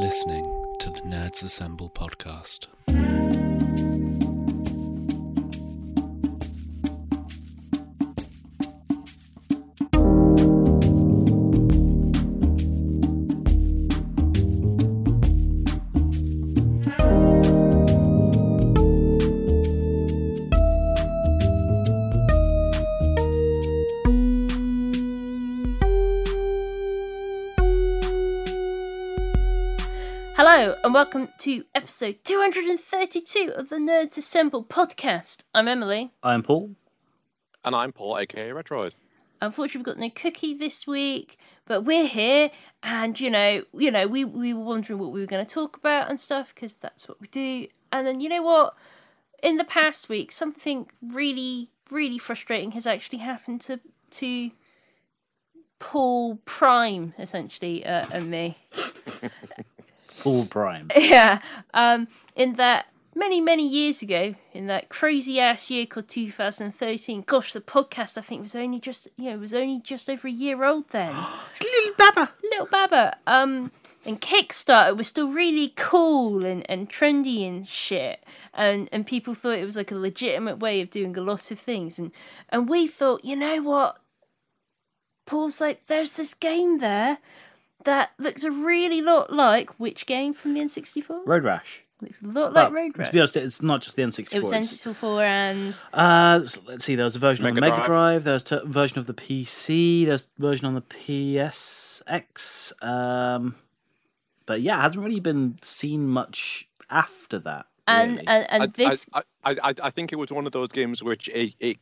listening to the Nerds Assemble podcast. Hello and welcome to episode 232 of the Nerds Assemble podcast. I'm Emily. I'm Paul. And I'm Paul, aka Retroid. Unfortunately, we've got no Cookie this week, but we're here, and we were wondering what we were going to talk about and stuff, because that's what we do. And then, you know what? In the past week, something really, really frustrating has actually happened to Paul Prime, essentially, and me. Paul Prime. Yeah. In that many years ago, in that crazy ass year called 2013. Gosh, the podcast I think was only just over a year old then. Little Baba. And Kickstarter was still really cool and trendy and shit. And people thought it was like a legitimate way of doing a lot of things. And we thought, you know what? Paul's like, there's this game there that looks a really lot like which game from the N64? Road Rash. Looks a lot like Road Rash. To be honest, it's not just the N64. It was N64 and... let's see, there was a version on the Mega Drive, there was a version of the PC, there's a version on the PSX. But yeah, it hasn't really been seen much after that. Really. And this... I think it was one of those games which it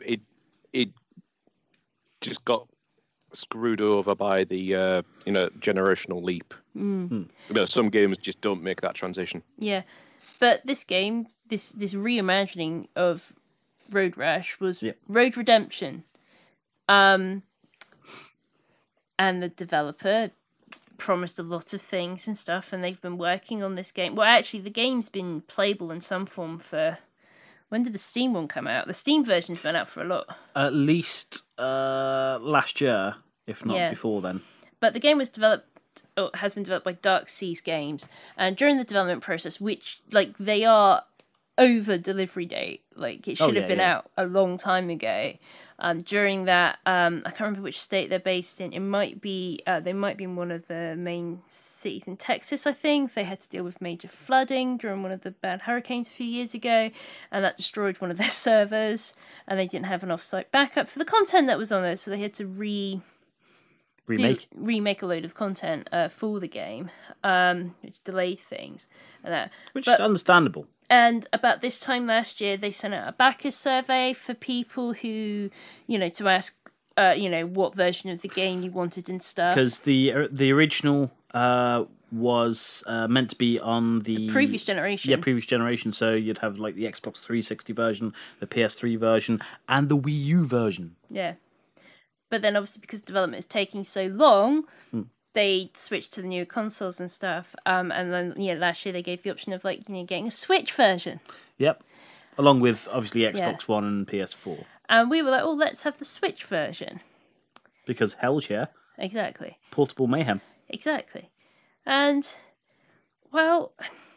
just got screwed over by the generational leap. Some games just don't make that transition. Yeah, but this game, this reimagining of Road Rash was Road Redemption, and the developer promised a lot of things and stuff, and they've been working on this game. Well, actually, the game's been playable in some form for... When did the Steam one come out? The Steam version's been out for a lot. At least last year, if not before then. But the game has been developed by Dark Seas Games, and during the development process, which they are over delivery date, it should have been out a long time ago. During that, I can't remember which state they're based in. It might be they might be in one of the main cities in Texas. I think they had to deal with major flooding during one of the bad hurricanes a few years ago, and that destroyed one of their servers. And they didn't have an off-site backup for the content that was on there, so they had to remake a load of content for the game, which delayed things and that. Which is understandable. And about this time last year, they sent out a backer survey for people who, to ask, what version of the game you wanted and stuff. Because the original was meant to be on the previous generation. Yeah, previous generation. So you'd have the Xbox 360 version, the PS3 version, and the Wii U version. Yeah. But then obviously because development is taking so long, they switched to the newer consoles and stuff. And then last year they gave the option of getting a Switch version. Yep. Along with obviously Xbox One and PS4. And we were like, oh, let's have the Switch version. Because hell's yeah. Exactly. Portable mayhem. Exactly. And well,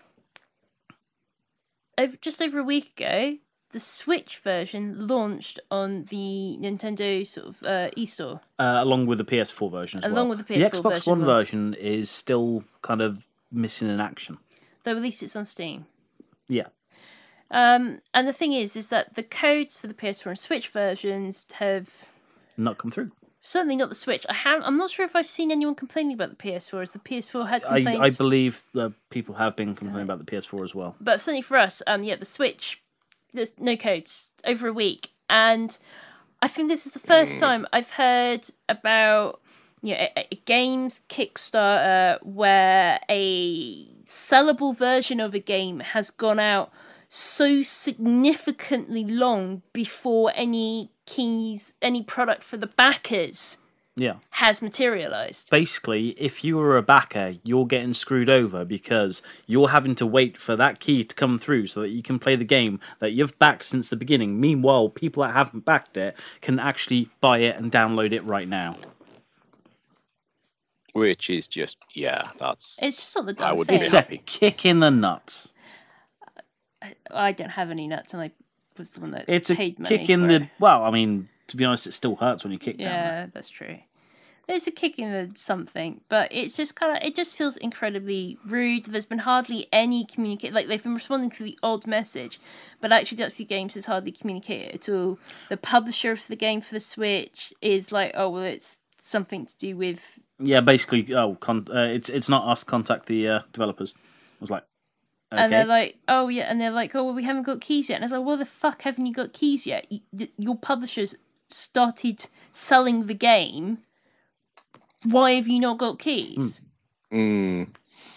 just over a week ago, the Switch version launched on the Nintendo sort of eStore. Along with the PS4 version as well. Along with the PS4 version. The Xbox One version is still kind of missing in action. Though at least it's on Steam. Yeah. And the thing is that the codes for the PS4 and Switch versions have... not come through. Certainly not the Switch. I'm not sure if I've seen anyone complaining about the PS4, as the PS4 had complaints. I believe that people have been complaining about the PS4 as well. But certainly for us, the Switch... There's no codes over a week, and I think this is the first time I've heard about a game's Kickstarter where a sellable version of a game has gone out so significantly long before any product for the backers has materialised. Basically, if you were a backer, you're getting screwed over because you're having to wait for that key to come through so that you can play the game that you've backed since the beginning. Meanwhile, people that haven't backed it can actually buy it and download it right now. which is just that's. It's just not the I done would thing. be It's a happy. kick in the nuts. I don't have any nuts, and I was the one that It's a paid money kick in for the. it. Well, I mean, to be honest, it still hurts when you kick down there. Yeah, that's true. There's a kick in the something, but it's just it just feels incredibly rude. There's been hardly any communicate. Like, they've been responding to the odd message, but actually Duxie Games has hardly communicated at all. The publisher of the game for the Switch is like, oh, well, it's something to do with... Yeah, basically, it's not us, contact the developers. I was like, okay. And they're like, oh, yeah, and they're like, oh, well, we haven't got keys yet. And I was like, well, the fuck haven't you got keys yet? Your publishers started selling the game. Why have you not got keys? Now,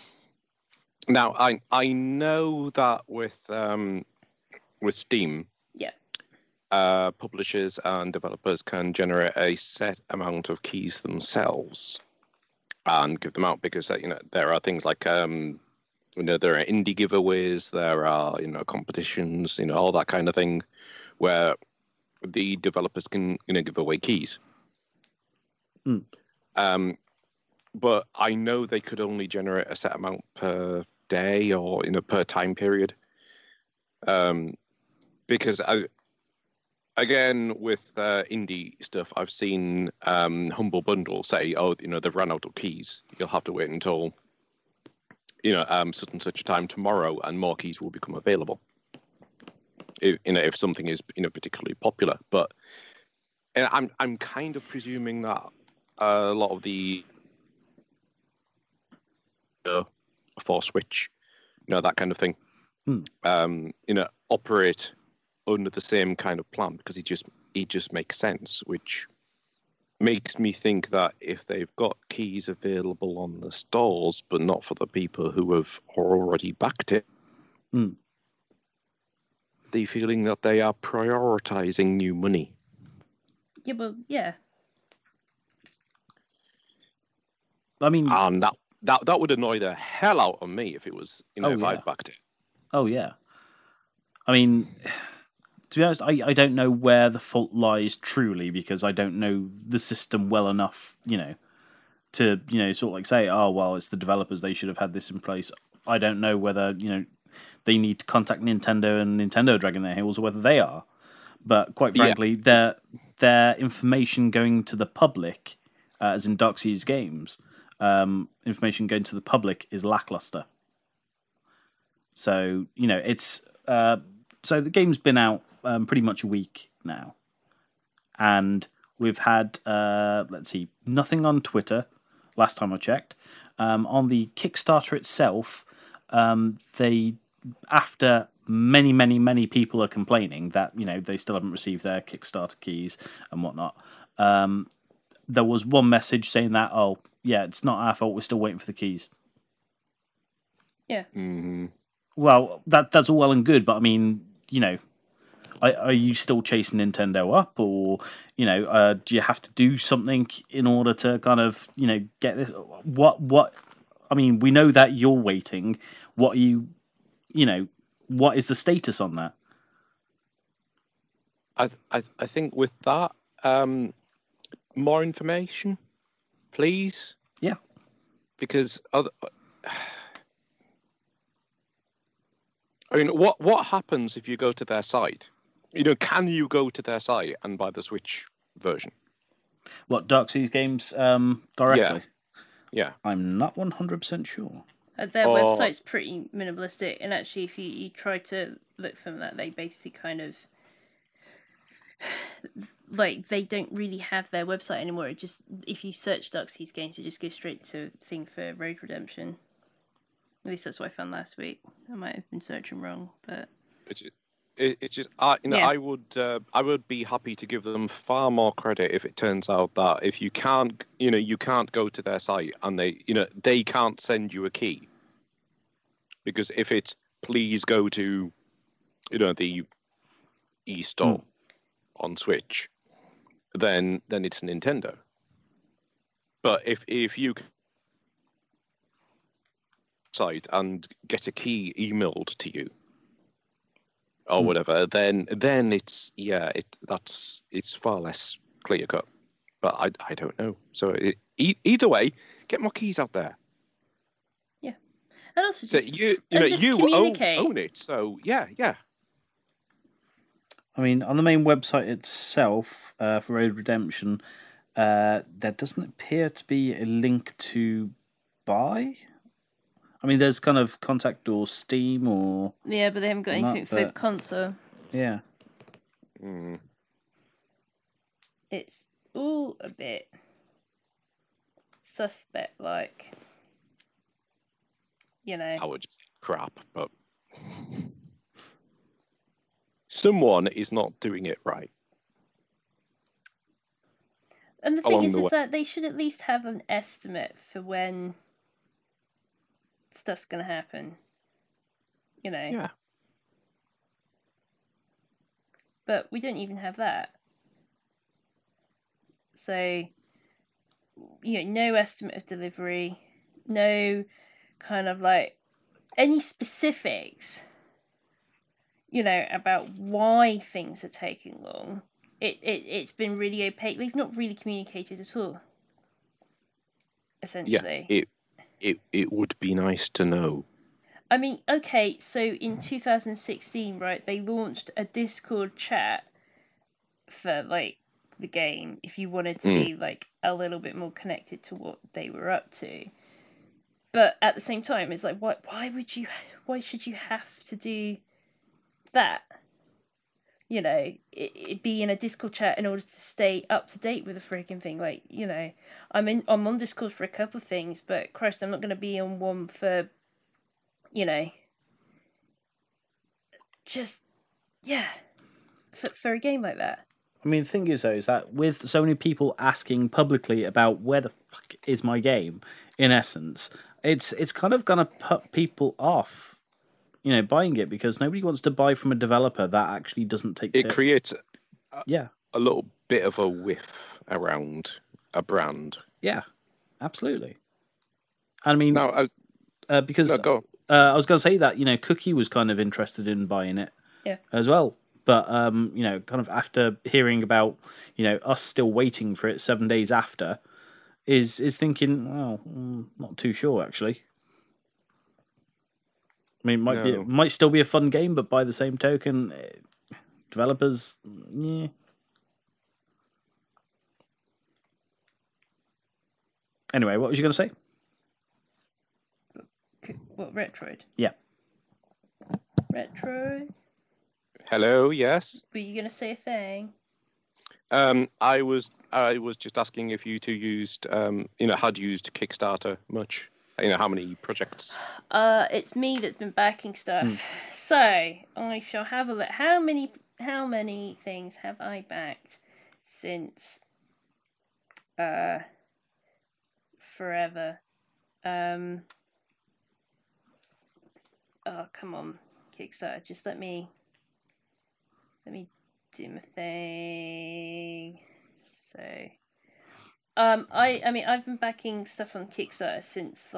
I know that with Steam, publishers and developers can generate a set amount of keys themselves and give them out because there are things like there are indie giveaways, there are competitions, all that kind of thing, where the developers can give away keys. But I know they could only generate a set amount per day or per time period. Because again with indie stuff, I've seen Humble Bundle say, "Oh, they've run out of keys. You'll have to wait until such and such a time tomorrow, and more keys will become available." If something is particularly popular, but I'm kind of presuming that a lot of the for Switch, that kind of thing, operate under the same kind of plan because it just makes sense, which makes me think that if they've got keys available on the stores but not for the people who have already backed it, the feeling that they are prioritizing new money. Yeah, but yeah. I mean, and that would annoy the hell out of me if it was, if I'd backed it. Oh yeah. I mean, to be honest, I don't know where the fault lies truly because I don't know the system well enough, to sort of like say, oh well, it's the developers, they should have had this in place. I don't know whether they need to contact Nintendo and Nintendo dragging their heels or whether they are. But quite frankly, their information going to the public, as in Doxy's Games, information going to the public is lackluster. So it's so the game's been out pretty much a week now, and we've had nothing on Twitter. Last time I checked, on the Kickstarter itself, they after many people are complaining that they still haven't received their Kickstarter keys and whatnot. There was one message saying that, oh yeah, it's not our fault, we're still waiting for the keys. Yeah. Mm-hmm. Well, that's all well and good, but I mean, are you still chasing Nintendo up, or do you have to do something in order to kind of get this? What? I mean, we know that you're waiting. What are you? What is the status on that? I think with that, more information, please. Yeah. Because what happens if you go to their site? Can you go to their site and buy the Switch version? What, Doxy's Games directly? Yeah. I'm not 100% sure. Their website's pretty minimalistic, and actually, if you try to look from that, they basically kind of they don't really have their website anymore. It just, if you search Doxy's Games, it just goes straight to thing for Road Redemption. At least that's what I found last week. I might have been searching wrong, but it's just I would be happy to give them far more credit if it turns out that if you can't go to their site and they can't send you a key, because if it's please go to the eStore on Switch, then it's Nintendo. But if you site and get a key emailed to you or whatever, then it's far less clear cut. But I don't know. So either way, get more keys out there. Yeah, and also so just, you own it. So yeah. I mean, on the main website itself for Road Redemption, there doesn't appear to be a link to buy. I mean, there's kind of Contact or Steam or... Yeah, but they haven't got anything for console. Yeah. It's all a bit suspect-like. You know. I would say crap, but... someone is not doing it right. And the thing is that they should at least have an estimate for when stuff's going to happen. You know? Yeah. But we don't even have that. So, you know, no estimate of delivery, no kind of like any specifics, you know, about why things are taking long. It's been really opaque. They've not really communicated at all. Essentially. Yeah, it would be nice to know. I mean, okay, so in 2016, right, they launched a Discord chat for, like, the game, if you wanted to be, like, a little bit more connected to what they were up to. But at the same time, it's like, why should you have to do that? You know, it be in a Discord chat in order to stay up to date with the freaking thing. Like, you know, I'm on Discord for a couple of things, but Christ, I'm not going to be on one for, you know, just, yeah, for a game like that. I mean, the thing is, though, is that with so many people asking publicly about where the fuck is my game, in essence, it's kind of going to put people off, you know, buying it, because nobody wants to buy from a developer that actually doesn't take... It creates a little bit of a whiff around a brand. Yeah, absolutely. I mean, now, because I was going to say that, you know, Cookie was kind of interested in buying it as well. But, you know, kind of after hearing about, you know, us still waiting for it 7 days after, is thinking, well, not too sure, actually. I mean, it might still be a fun game, but by the same token, developers, yeah. Anyway, what was you going to say? What, Retroid? Yeah. Retroid? Hello, yes? Were you going to say a thing? I was just asking if you two used, had used Kickstarter much. You know, how many projects? It's me that's been backing stuff. So I shall have a look. How many things have I backed since forever? Oh, come on, Kickstarter. Just let me do my thing. So I mean, I've been backing stuff on Kickstarter since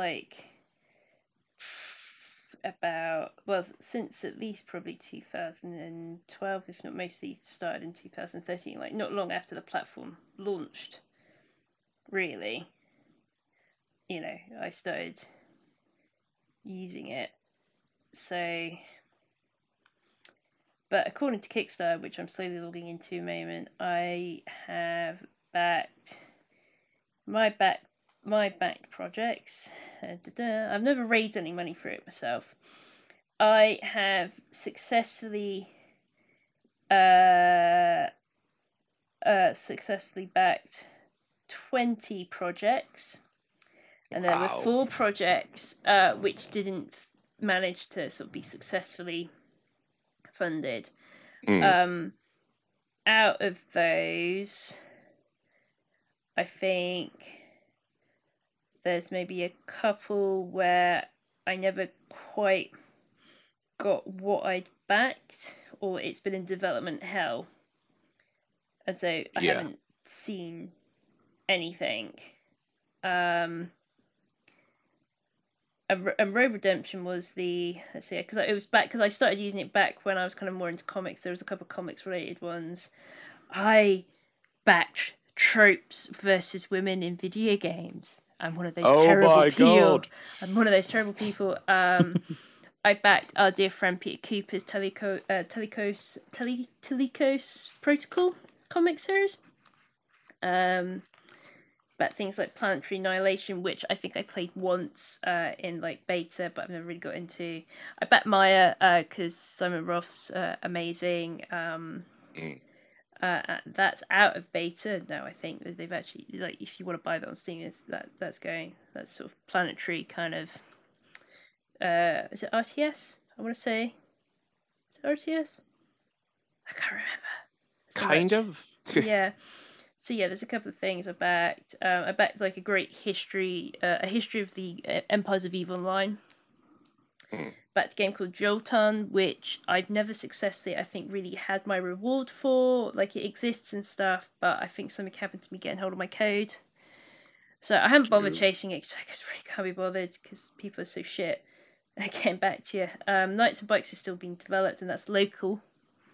since at least probably 2012, if not most of these started in 2013, like not long after the platform launched, really. You know, I started using it. So, but according to Kickstarter, which I'm slowly logging into a moment, I have backed my backed projects. I've never raised any money for it myself. I have successfully backed 20 projects, and there were 4 projects which didn't manage to sort of be successfully funded. Out of those, I think there's maybe a couple where I never quite got what I'd backed, or it's been in development hell, and so I haven't seen anything. And Road Redemption was because I started using it back when I was kind of more into comics. There was a couple of comics related ones. I backed tropes versus women in video games. I'm one of those terrible people. God. I'm one of those terrible people. I backed our dear friend Peter Cooper's Telecos Protocol comic series. But things like Planetary Annihilation, which I think I played once in like beta, but I've never really got into. I backed Maya because Simon Roth's amazing. That's out of beta now. I think they've actually, like, if you want to buy that on Steam, that's sort of Planetary kind of. Is it RTS? I want to say. Is it RTS? I can't remember. Kind of. Yeah. So yeah, there's a couple of things I backed. I backed like a history of the Empires of Eve Online. Backed a game called Jolton, which I've never successfully, I think, really had my reward for. Like, it exists and stuff, but I think something happened to me getting hold of my code. So I haven't bothered chasing it because I just really can't be bothered because people are so shit. Getting back to you. Knights and Bikes is still being developed, and that's local.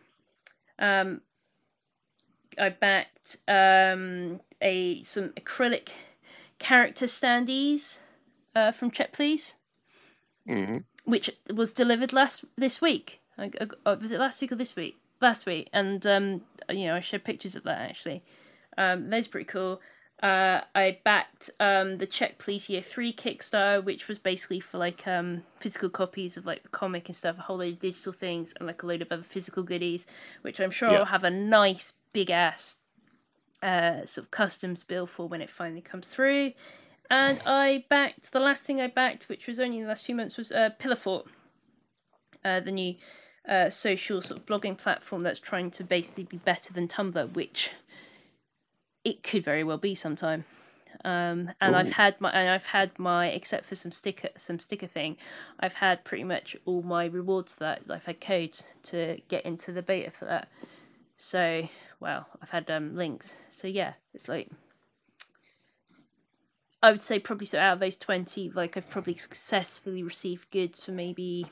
I backed some acrylic character standees from Chet Please, which was delivered this week. Was it last week or this week? Last week, and I shared pictures of that actually. Those are pretty cool. I backed the Check Please Year 3 Kickstarter, which was basically for like physical copies of like the comic and stuff, a whole load of digital things, and like a load of other physical goodies, which I'm sure I'll have a nice big ass sort of customs bill for when it finally comes through. And I backed the last thing I backed, which was only in the last few months, was Pillarfort, the new social sort of blogging platform that's trying to basically be better than Tumblr, which it could very well be sometime. And I've had my except for some sticker thing, I've had pretty much all my rewards for that. I've had codes to get into the beta for that. So, well, I've had links. So yeah, it's like, I would say probably so out of those 20, like I've probably successfully received goods for maybe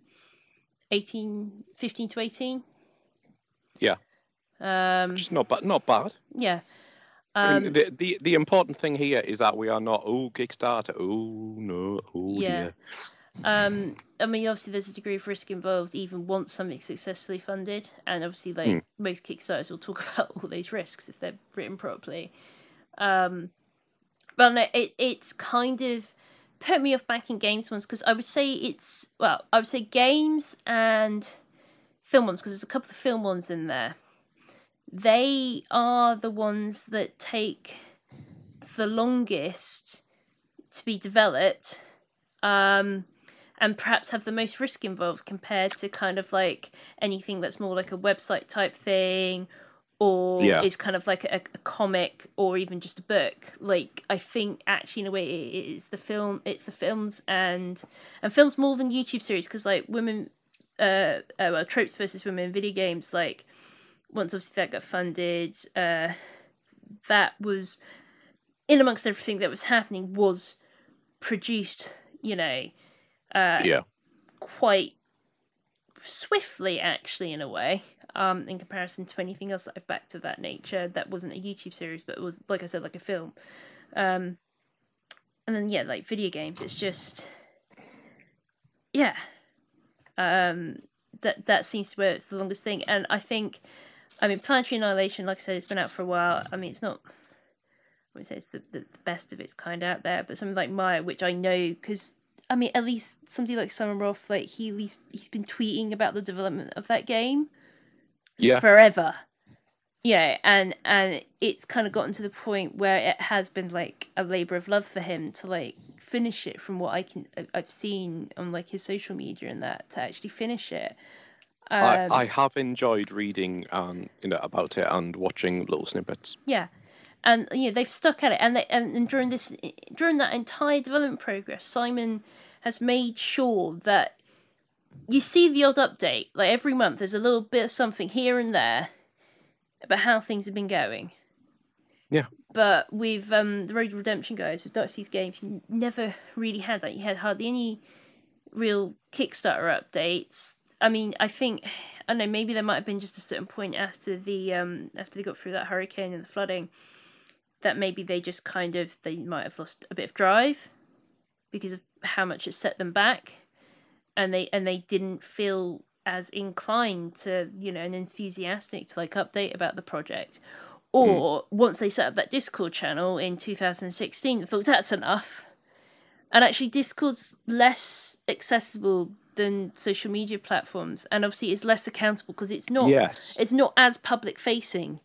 15 to 18. Yeah. Which is not bad. Yeah. I mean, the important thing here is that we are not Kickstarter. Dear. I mean, obviously there's a degree of risk involved even once something's successfully funded, and obviously like most Kickstarters will talk about all those risks if they're written properly. But no, it's kind of put me off backing games ones because I would say games and film ones, because there's a couple of film ones in there. They are the ones that take the longest to be developed, and perhaps have the most risk involved compared to kind of like anything that's more like a website type thing, or is kind of like a comic or even just a book. Like, I think actually in a way it's the films and films more than YouTube series, because like tropes versus women in video games, like once obviously that got funded, that was in amongst everything that was happening was produced, quite swiftly actually in a way, in comparison to anything else that I've backed of that nature that wasn't a YouTube series, but it was, like I said, like a film. And then like video games, it's just that seems to be where it's the longest thing. And I think, Planetary Annihilation, like I said, it's been out for a while. I mean, it's not, I would say it's the best of its kind out there, but something like Maya, which I know, because at least somebody like Simon Roth, like he's been tweeting about the development of that game forever. Yeah, and it's kind of gotten to the point where it has been like a labor of love for him to like finish it, from what I've seen on like his social media and that, to actually finish it. I have enjoyed reading about it and watching little snippets. Yeah, and they've stuck at it, and during that entire development progress, Simon has made sure that you see the odd update, like every month there's a little bit of something here and there about how things have been going. Yeah. But with the Road to Redemption guys, with Dark Seas Games, you never really had that. You had hardly any real Kickstarter updates. I think, I don't know, maybe there might have been just a certain point after they got through that hurricane and the flooding, that maybe they might have lost a bit of drive because of how much it set them back, and they didn't feel as inclined to, and enthusiastic to update about the project. Or once they set up that Discord channel in 2016, they thought that's enough. And actually, Discord's less accessible than social media platforms, and obviously it's less accountable because it's not as public facing.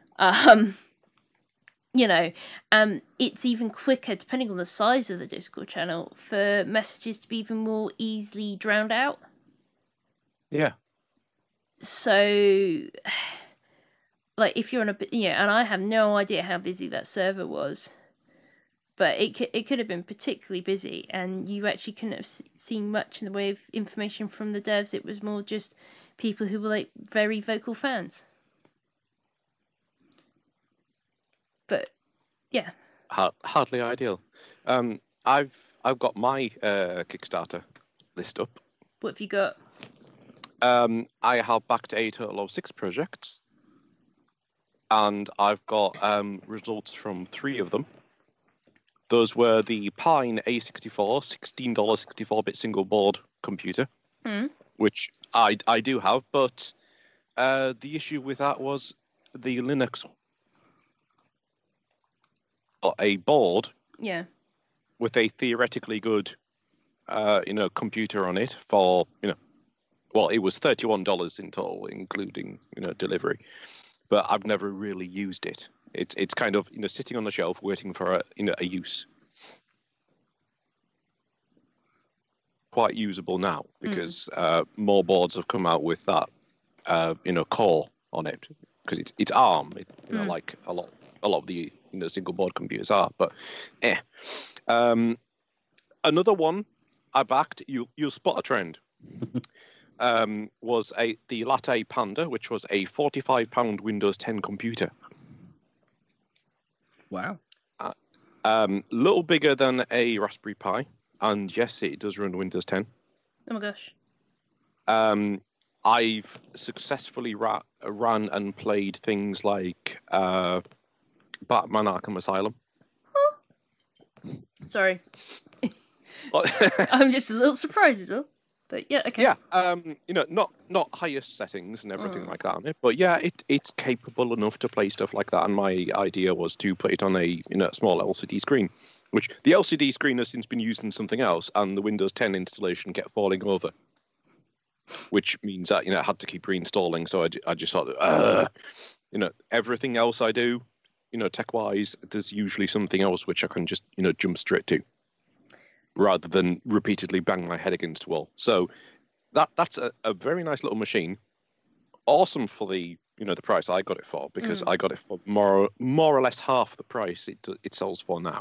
It's even quicker, depending on the size of the Discord channel, for messages to be even more easily drowned out. Yeah. So, if you're on and I have no idea how busy that server was, but it could have been particularly busy, and you actually couldn't have seen much in the way of information from the devs. It was more just people who were very vocal fans. But yeah, hardly ideal. I've got my Kickstarter list up. What have you got? I have backed a total of 6 projects, and I've got results from 3 of them. Those were the Pine A64 $16 64-bit single board computer, which I do have, but the issue with that was the Linux. A board, with a theoretically good, computer on it for, well, it was $31 in total, including, delivery, but I've never really used it. It's kind of, sitting on the shelf waiting for a use. Quite usable now because more boards have come out with that, core on it, because it's ARM, like a lot of the single board computers are. But another one I backed, you'll spot a trend. Was the Latte Panda, which was a £45 Windows 10 computer. Wow. Little bigger than a Raspberry Pi, and yes, it does run Windows 10. Oh my gosh. I've successfully ran and played things like Batman Arkham Asylum. Sorry. I'm just a little surprised as well. But yeah, okay. Yeah, not highest settings and everything like that on it, but yeah, it's capable enough to play stuff like that. And my idea was to put it on a small LCD screen, which the LCD screen has since been used in something else, and the Windows 10 installation kept falling over, which means that I had to keep reinstalling. So I just sort of everything else I do, tech wise, there's usually something else which I can just jump straight to, rather than repeatedly bang my head against the wall. So that's a very nice little machine. Awesome for the the price I got it for, because I got it for more or less half the price it sells for now.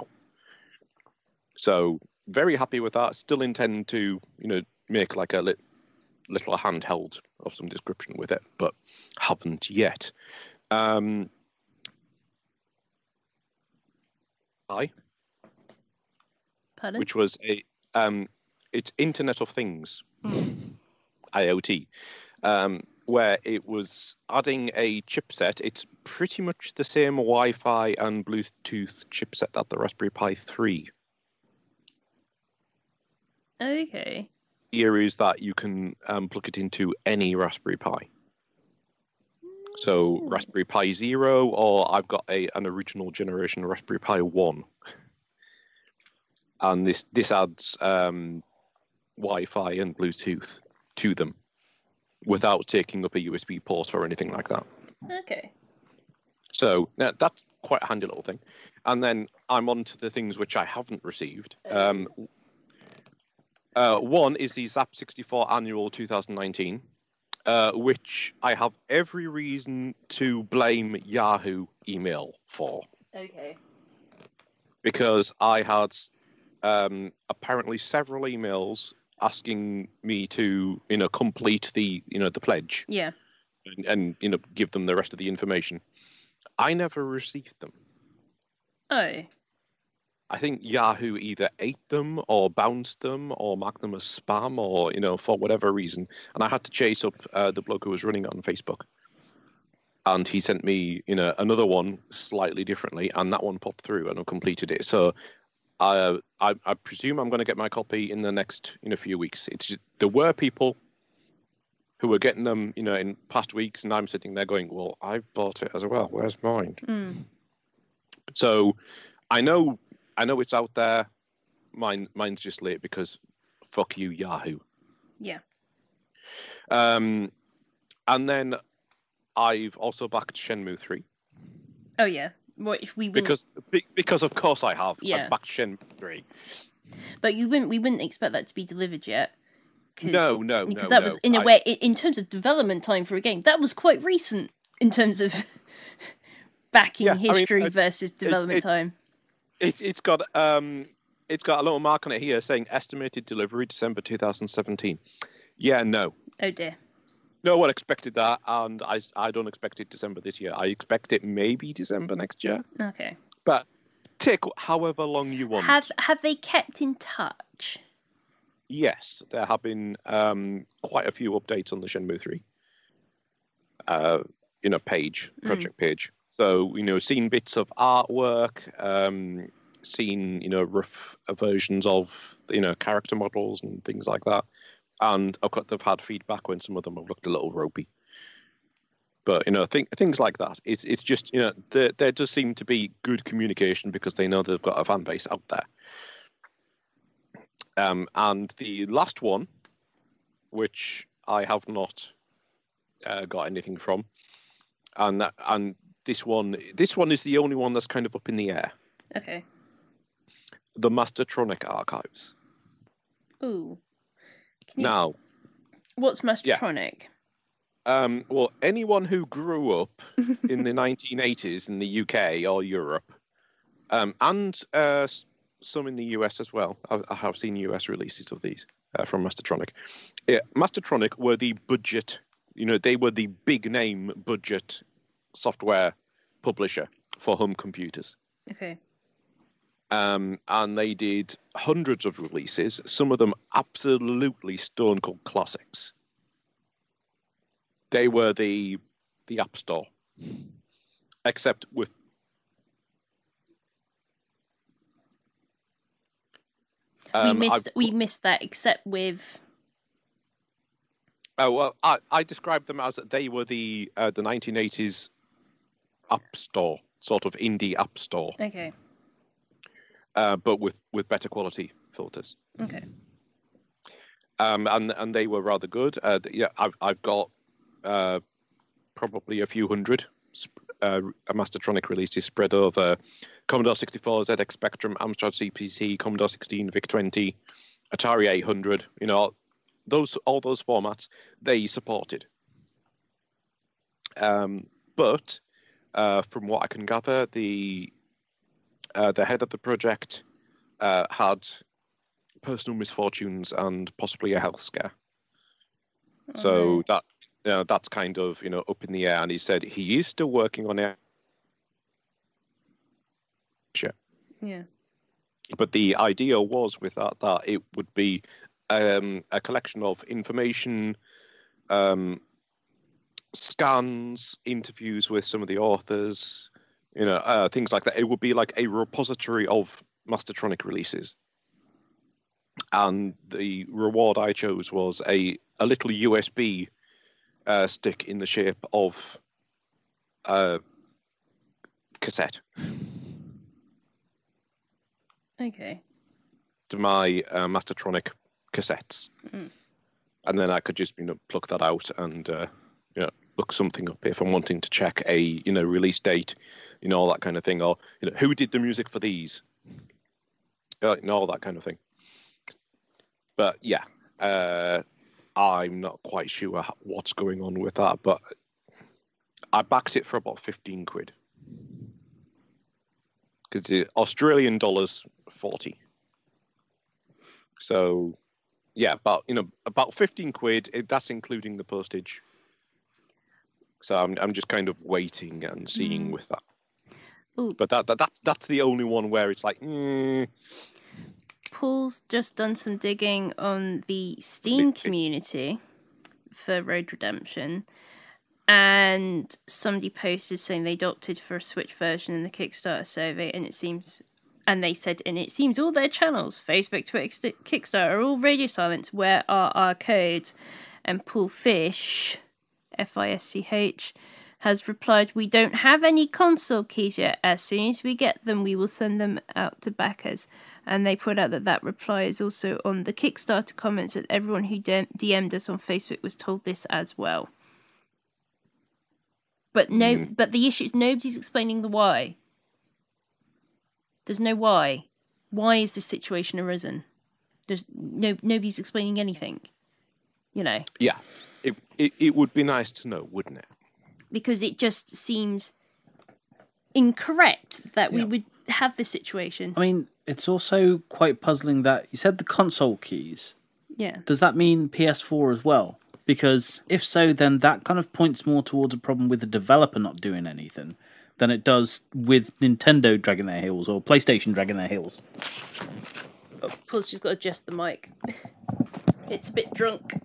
So very happy with that. Still intend to make like a little handheld of some description with it, but haven't yet. Pardon? Which was it's Internet of Things, IoT, where it was adding a chipset. It's pretty much the same Wi-Fi and Bluetooth chipset that the Raspberry Pi 3. Okay. Here is that you can plug it into any Raspberry Pi. So Raspberry Pi 0, or I've got an original generation Raspberry Pi 1. And this adds Wi-Fi and Bluetooth to them without taking up a USB port or anything like that. Okay. So that's quite a handy little thing. And then I'm on to the things which I haven't received. One is the Zap 64 Annual 2019, which I have every reason to blame Yahoo email for. Okay. Because I had apparently several emails asking me to, complete the pledge. Yeah. And give them the rest of the information. I never received them. Oh. I think Yahoo either ate them or bounced them or marked them as spam or, for whatever reason. And I had to chase up the bloke who was running it on Facebook. and he sent me, another one slightly differently, and that one popped through, and I've completed it. So I presume I'm going to get my copy in the next few weeks. There were people who were getting them, in past weeks, and I'm sitting there going, well, I bought it as well. Where's mine? So I know it's out there. Mine's just late because fuck you, Yahoo. Yeah. And then I've also backed Shenmue 3. Oh yeah. What if we because of course I have. Yeah. I've backed Shenmue 3. But we wouldn't expect that to be delivered yet. No. Because that was, in a way, in terms of development time for a game, that was quite recent in terms of backing history versus development time. It's got a little mark on it here saying estimated delivery December 2017. Yeah, no. Oh dear. No one expected that, and I don't expect it December this year. I expect it maybe December next year. Okay. But take however long you want. Have they kept in touch? Yes, there have been quite a few updates on the Shenmue 3 project page. So, seen bits of artwork, seen, rough versions of, character models and things like that. And they've had feedback when some of them have looked a little ropey. But, things like that. It's just, there does seem to be good communication because they know they've got a fan base out there. And the last one, which I have not got anything from, and this one is the only one that's kind of up in the air. Okay. The Mastertronic archives. Ooh. Now, what's Mastertronic? Yeah. Well, anyone who grew up in the 1980s in the UK or Europe, and some in the US as well. I have seen US releases of these from Mastertronic. Yeah, Mastertronic were the budget, they were the big name budget software publisher for home computers. Okay. And they did hundreds of releases, some of them absolutely stone cold classics. They were the App Store, except with we missed that, except with. Oh well, I described them as they were the 1980s App Store, sort of indie App Store. Okay. But with better quality filters. Okay. And they were rather good. I've got probably a few hundred Mastertronic releases spread over Commodore 64, ZX Spectrum, Amstrad CPC, Commodore 16, VIC-20, Atari 800. All those formats they supported. But from what I can gather, the head of the project had personal misfortunes and possibly a health scare. So that's kind of up in the air. And he said he is still working on it. Yeah. But the idea was with that it would be a collection of information, scans, interviews with some of the authors, things like that. It would be like a repository of Mastertronic releases. And the reward I chose was a little USB stick in the shape of a cassette. Okay. To my Mastertronic cassettes. And then I could just pluck that out and look something up if I'm wanting to check a release date, all that kind of thing, or who did the music for these, all that kind of thing. But yeah, I'm not quite sure what's going on with that, but I backed it for about 15 quid. Because the Australian dollars 40. So yeah, about 15 quid, that's including the postage. So I'm just kind of waiting and seeing with that. Ooh. But that's the only one where it's like Paul's just done some digging on the Steam community for Road Redemption, And somebody posted saying they'd opted for a Switch version in the Kickstarter survey, and it seems all their channels, Facebook, Twitter, Kickstarter, are all radio silent. Where are our codes? And Paul Fish, Fisch, has replied, "We don't have any console keys yet. As soon as we get them, we will send them out to backers." And they put out that reply is also on the Kickstarter comments, that everyone who DM'd us on Facebook was told this as well. But but the issue is nobody's explaining the why. There's no why. Why is this situation arisen? There's nobody's explaining anything. You know. Yeah, it would be nice to know, wouldn't it? Because it just seems incorrect that we would have this situation. I mean, it's also quite puzzling that you said the console keys. Yeah. Does that mean PS4 as well? Because if so, then that kind of points more towards a problem with the developer not doing anything than it does with Nintendo dragging their heels or PlayStation dragging their heels. Oh, Paul's just got to adjust the mic. It's a bit drunk.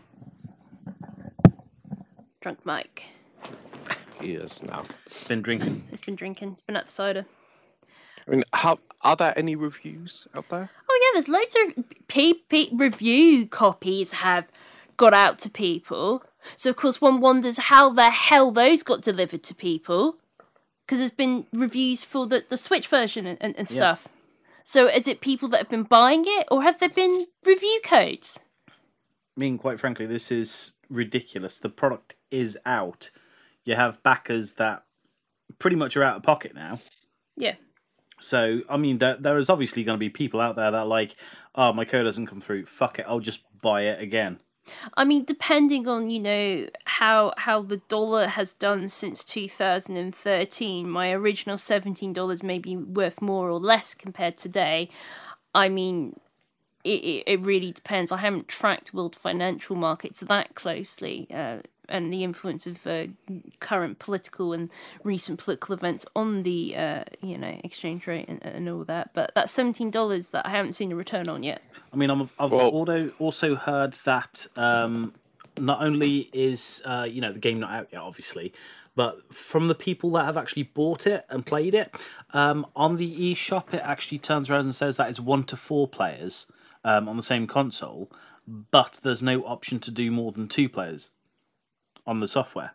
Drunk mic. He is now. It's been drinking. It's been drinking. It's been at the cider. I mean, are there any reviews out there? Oh yeah, there's loads of review copies have got out to people. So of course one wonders how the hell those got delivered to people, because there's been reviews for the Switch version and stuff. So is it people that have been buying it, or have there been review codes? I mean, quite frankly, this is ridiculous. The product is out. You have backers that pretty much are out of pocket now. Yeah. So, I mean, there is obviously going to be people out there that are like, oh, my code doesn't come through. Fuck it, I'll just buy it again. I mean, depending on, how the dollar has done since 2013, my original $17 may be worth more or less compared to today. I mean, it really depends. I haven't tracked world financial markets that closely, and the influence of current political and recent political events on the exchange rate and all that. But that $17 that I haven't seen a return on yet. I mean, I've also heard that not only is the game not out yet, obviously, but from the people that have actually bought it and played it on the eShop, it actually turns around and says that it's 1 to 4 players on the same console, but there's no option to do more than 2 players on the software.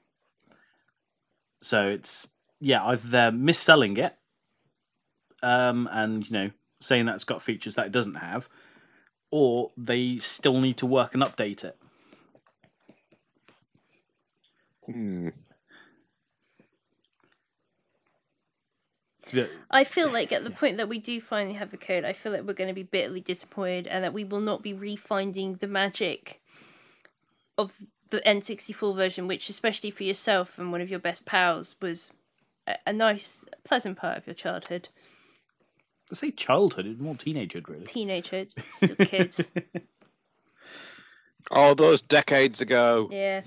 So it's either they're mis-selling it and saying that it's got features that it doesn't have, or they still need to work and update it. I feel like at the point that we do finally have the code, I feel like we're going to be bitterly disappointed, and that we will not be refinding the magic of the N64 version, which, especially for yourself and one of your best pals, was a nice, pleasant part of your childhood. I say childhood, it's more teenagehood, really. Teenagehood, still kids. Oh, those decades ago. Yeah.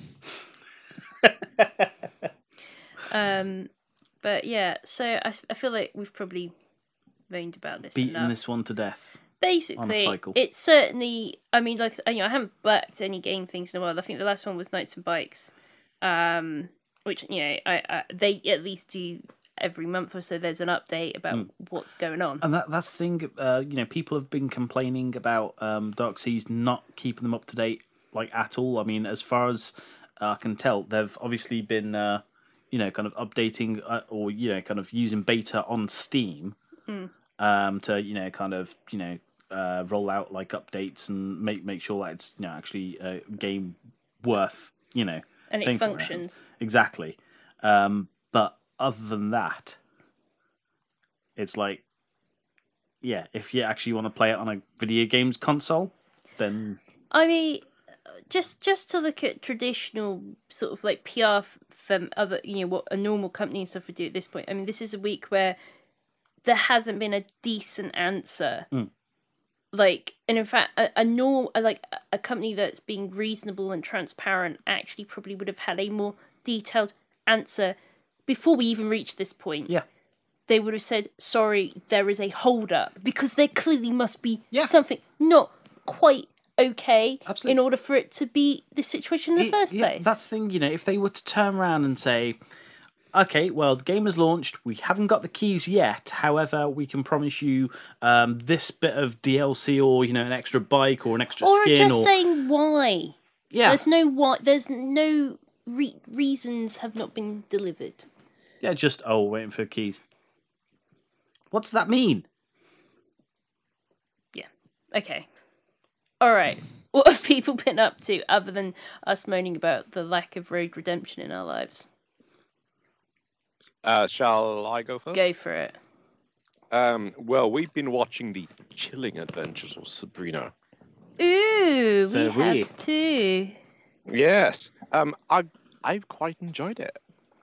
But yeah, so I feel like we've probably moaned about this Beaten enough. this one to death. Basically, it's certainly. I mean, like I haven't backed any game things in a while. I think the last one was Knights and Bikes, which they at least do every month or so. There's an update about what's going on. And that's the thing. People have been complaining about Dark Seas not keeping them up to date at all. I mean, as far as I can tell, they've obviously been kind of updating or kind of using beta on Steam to kind of roll out updates and make sure that it's actually a game worth and it functions exactly. But other than that, it's if you actually want to play it on a video games console, then I mean, just to look at traditional sort of PR from other what a normal company and stuff would do at this point. I mean, this is a week where there hasn't been a decent answer. And in fact, a company that's being reasonable and transparent actually probably would have had a more detailed answer before we even reached this point. Yeah. They would have said, sorry, there is a hold up, because there clearly must be Yeah. something not quite okay Absolutely. in order for it to be this situation in the first place. That's the thing, if they were to turn around and say, okay, well, the game has launched, we haven't got the keys yet, however, we can promise you this bit of DLC or, an extra bike or an extra skin. Or just saying why. Yeah. There's no why. There's no reasons have not been delivered. Yeah, just, waiting for keys. What does that mean? Yeah. Okay. All right. What have people been up to other than us moaning about the lack of road redemption in our lives? Shall I go first? Go for it. Well, we've been watching the chilling adventures of Sabrina. Ooh, So we have too. Yes. I've quite enjoyed it.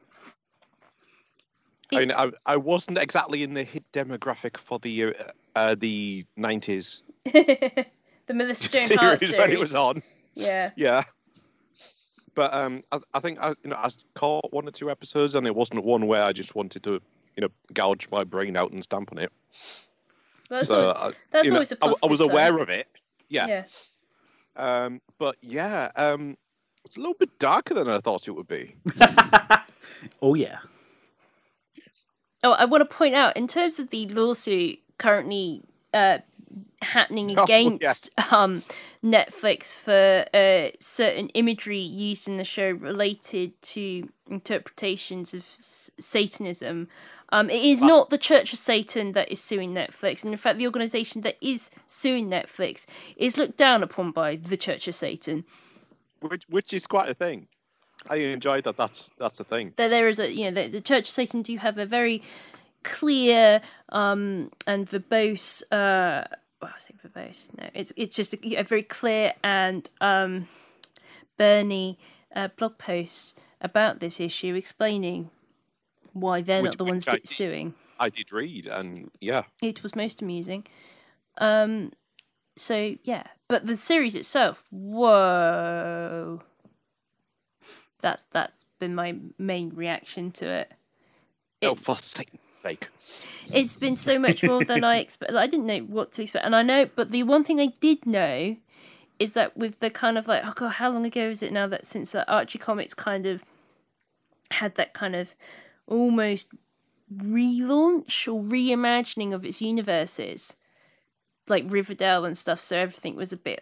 I mean, I wasn't exactly in the hit demographic for the 90s The Melissa Joan Hart series when it was on. Yeah. Yeah. But I think I caught 1 or 2 episodes, and it wasn't one where I just wanted to, gouge my brain out and stamp on it. That's always a positive I was sign. aware of it. Yeah. But yeah, it's a little bit darker than I thought it would be. Oh yeah. Oh, I want to point out, in terms of the lawsuit currently happening against Netflix for certain imagery used in the show related to interpretations of Satanism, it is not the Church of Satan that is suing Netflix. And in fact, the organisation that is suing Netflix is looked down upon by the Church of Satan. Which is quite a thing. I enjoy that. That's a thing. There is the Church of Satan do have a very clear and verbose. I say verbose. No, it's just a very clear and Bernie blog post about this issue, explaining why they're not the ones suing. I did read, and yeah, it was most amusing. So yeah, but the series itself, whoa. That's been my main reaction to it. For Satan's sake. It's been so much more than I expected. I didn't know what to expect. And I know, but the one thing I did know is that with the kind of oh God, how long ago is it now that since Archie Comics kind of had that kind of almost relaunch or reimagining of its universes, like Riverdale and stuff, so everything was a bit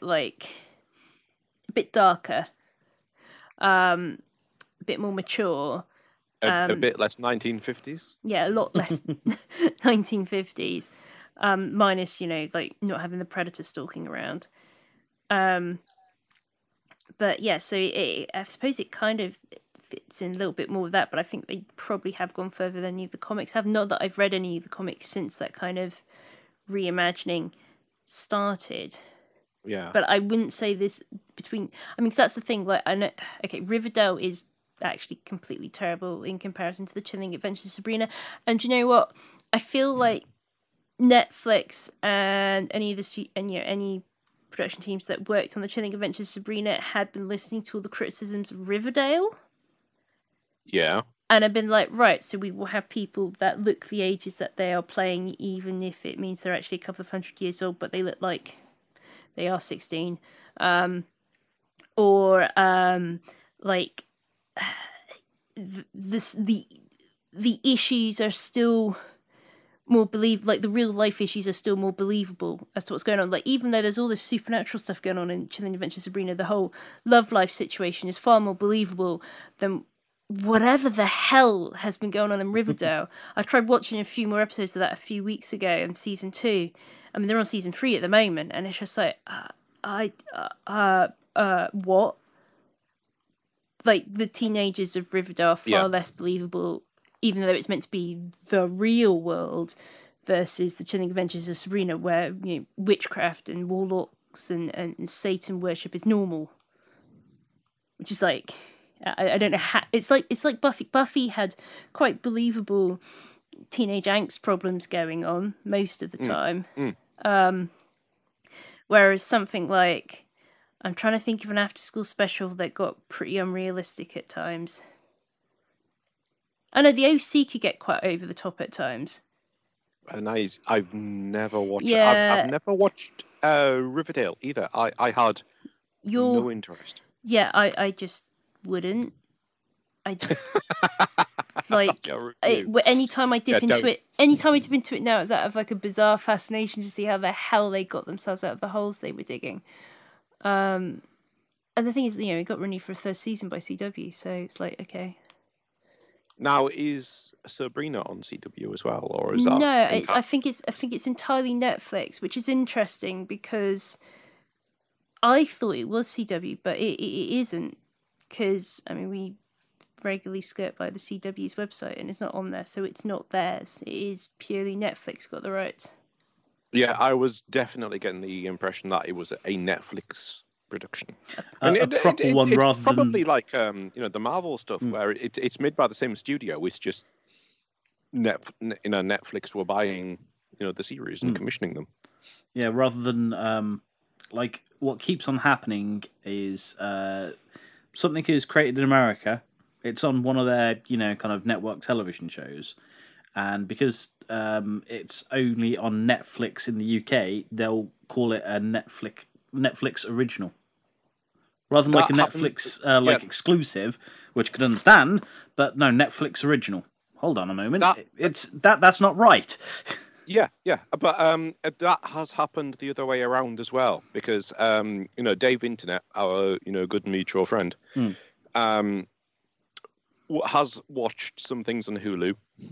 darker. A bit more mature. A bit less 1950s? Yeah, a lot less 1950s. Minus, not having the Predator stalking around. But yeah, so I suppose it kind of fits in a little bit more with that, but I think they probably have gone further than any of the comics have. Not that I've read any of the comics since that kind of reimagining started. Yeah. But I wouldn't say this because that's the thing, I know, okay, Riverdale is actually completely terrible in comparison to the Chilling Adventures of Sabrina. And you know what? I feel like Netflix and any production teams that worked on the Chilling Adventures of Sabrina had been listening to all the criticisms of Riverdale. Yeah. And I've been like, right, so we will have people that look the ages that they are playing, even if it means they're actually a couple of 100 years old, but they look like they are 16. The issues are still more the real life issues are still more believable as to what's going on. Even though there's all this supernatural stuff going on in Chilling Adventures of Sabrina, the whole love life situation is far more believable than whatever the hell has been going on in Riverdale. I tried watching a few more episodes of that a few weeks ago in season 2. I mean, they're on season 3 at the moment, and it's just what? The teenagers of Riverdale are far less believable, even though it's meant to be the real world, versus the Chilling Adventures of Sabrina, where witchcraft and warlocks and Satan worship is normal. Which is I don't know how it's like Buffy. Buffy had quite believable teenage angst problems going on most of the time. Whereas something like, I'm trying to think of an after-school special that got pretty unrealistic at times. I know the OC could get quite over the top at times. And I've never watched. Yeah. I've never watched Riverdale either. I had no interest. Yeah, I just wouldn't. Like anytime I dip into it now, it's out of like a bizarre fascination to see how the hell they got themselves out of the holes they were digging. And the thing is, it got renewed for a third season by CW, so it's like, okay. Now, is Sabrina on CW as well, or is that? No, I think it's entirely Netflix, which is interesting because I thought it was CW, but it isn't, because we regularly skirt by the CW's website and it's not on there, so it's not theirs. It is purely Netflix got the rights. Yeah, I was definitely getting the impression that it was a Netflix production. A proper one, it's rather probably than... like the Marvel stuff where it's made by the same studio. It's just Netflix were buying the series and commissioning them. Yeah, rather than like what keeps on happening is something is created in America. It's on one of their kind of network television shows, and because it's only on Netflix in the UK, they'll call it a Netflix original, rather than like a Netflix exclusive, which could understand. But no, Netflix original. Hold on a moment, that's not right. Yeah, but that has happened the other way around as well, because Dave Internet, our good mutual friend, has watched some things on Hulu,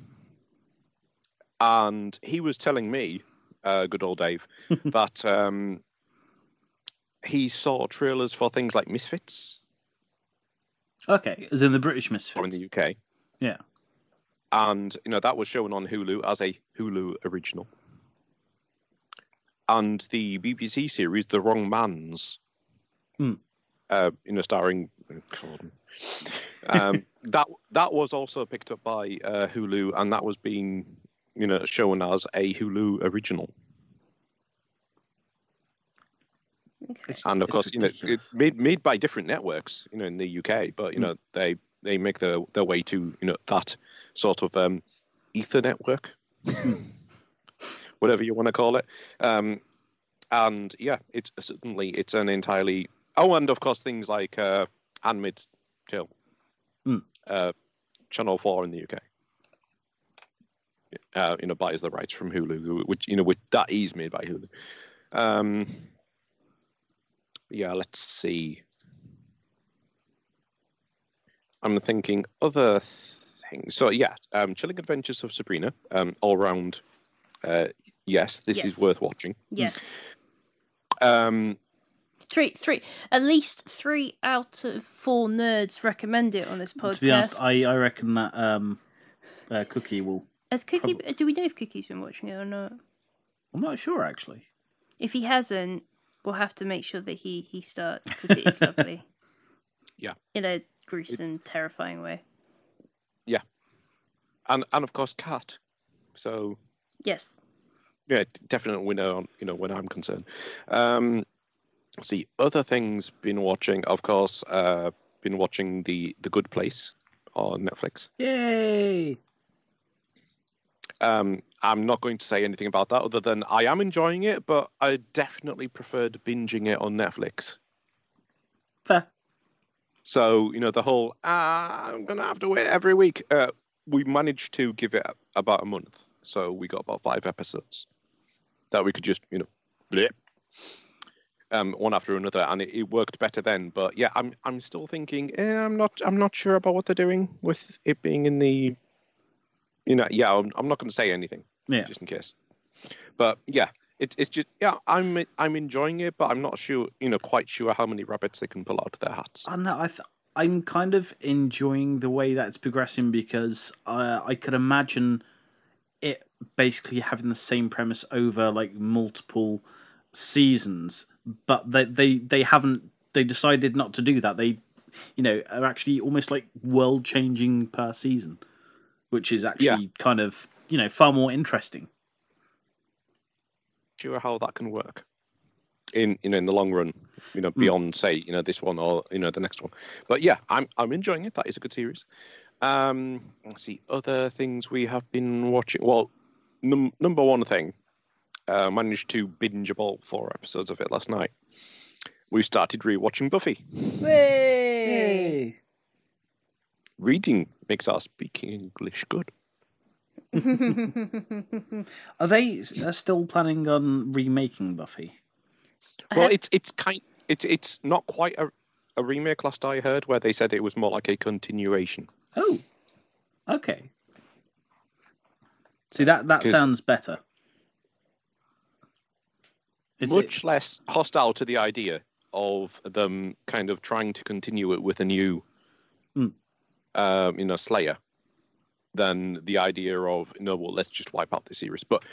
and he was telling me, good old Dave, that he saw trailers for things like Misfits. Okay, as in the British Misfits. Or in the UK. Yeah. And, that was shown on Hulu as a Hulu original. And the BBC series, The Wrong Mans, starring Claude. That was also picked up by Hulu, and that was being, shown as a Hulu original. Okay. And of course, it's made by different networks, in the UK, but they make their way to that sort of ether network, whatever you want to call it. And yeah, it's an entirely. Oh, and of course things like Handmaid's Tale, Channel 4 in the UK. Buys the rights from Hulu, which that is made by Hulu. Yeah, let's see. I'm thinking other things. So yeah, Chilling Adventures of Sabrina, all round. Yes, this is worth watching. Yes. Three. At least 3 out of 4 nerds recommend it on this podcast. To be honest, I reckon that Cookie will. Do we know if Cookie's been watching it or not? I'm not sure actually. If he hasn't, we'll have to make sure that he starts, because it is lovely. Yeah. In a gruesome, terrifying way. Yeah. And of course Cat. So. Yes. Yeah, definitely winner on when I'm concerned. Let's see, other things been watching, of course, been watching the Good Place on Netflix. Yay! I'm not going to say anything about that other than I am enjoying it, but I definitely preferred binging it on Netflix. Fair. So, the whole, I'm going to have to wait every week. We managed to give it about a month. So we got about 5 episodes that we could just, blip, one after another, and it worked better then. But yeah, I'm still thinking, I'm not sure about what they're doing with it being in the, I'm not going to say anything, just in case. But yeah, it's just I'm enjoying it, but I'm not sure, quite sure how many rabbits they can pull out of their hats. I'm kind of enjoying the way that it's progressing, because I could imagine it basically having the same premise over like multiple seasons, but they haven't. They decided not to do that. They, are actually almost like world changing per season, which is actually kind of far more interesting. Sure, how that can work in the long run, beyond say this one or the next one. But yeah, I'm enjoying it. That is a good series. Let's see other things we have been watching. Well, number one thing, managed to binge all 4 episodes of it last night. We started rewatching Buffy. Yay! Reading makes our speaking English good. Are they still planning on remaking Buffy? Well, it's not quite a remake. Last I heard, where they said it was more like a continuation. Oh, okay. See, that sounds better. It's less hostile to the idea of them kind of trying to continue it with a new, Slayer, than the idea of, well, let's just wipe out the series. But,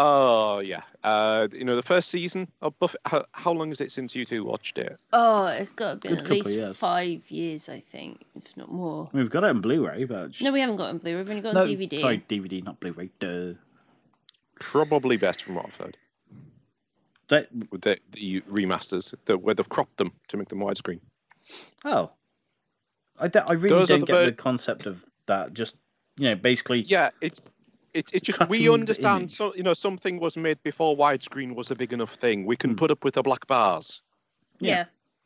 the first season of Buffy, how long is it since you two watched it? Oh, it's got to be Good at least years. 5 years, I think, if not more. We've got it on Blu-ray, but... No, we haven't got it on Blu-ray. We've only got it on DVD. Sorry, DVD, not Blu-ray. Duh. Probably best from what I've heard. With the remasters, where they've cropped them to make them widescreen. Oh. I really don't get the concept of that. Just, basically... Yeah, it's just, we understand, so something was made before widescreen was a big enough thing. We can put up with the black bars. Yeah.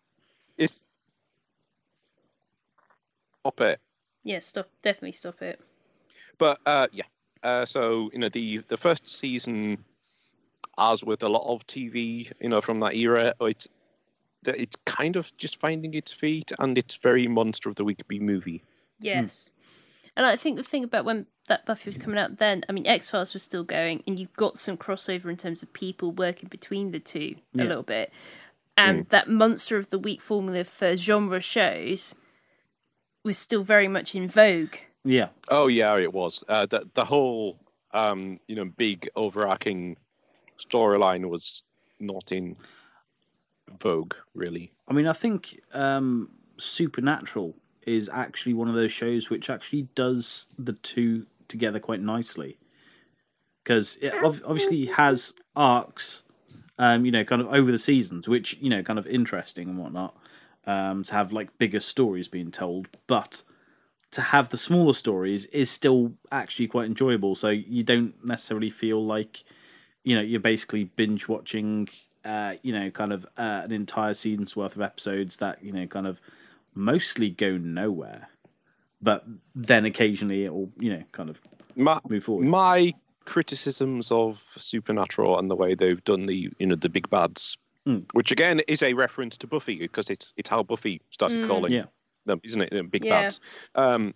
Stop it. Yeah, definitely stop it. But, so, the first season, as with a lot of TV, from that era, it's kind of just finding its feet, and it's very Monster of the Week B-movie. Yes. And I think the thing about when that Buffy was coming out then, I mean, X-Files was still going, and you've got some crossover in terms of people working between the two a little bit. And that Monster of the Week formula for genre shows was still very much in vogue. Yeah. Oh, yeah, it was. The whole, big overarching storyline was not in vogue, really. I mean, I think Supernatural is actually one of those shows which actually does the two together quite nicely. Because it obviously has arcs, kind of over the seasons, which, kind of interesting and whatnot, to have, like, bigger stories being told. But to have the smaller stories is still actually quite enjoyable. So you don't necessarily feel like, you're basically binge watching, an entire season's worth of episodes that, kind of mostly go nowhere. But then occasionally it will, kind of move forward. My criticisms of Supernatural and the way they've done the big bads, which again is a reference to Buffy, because it's how Buffy started calling them, isn't it? Big bads. A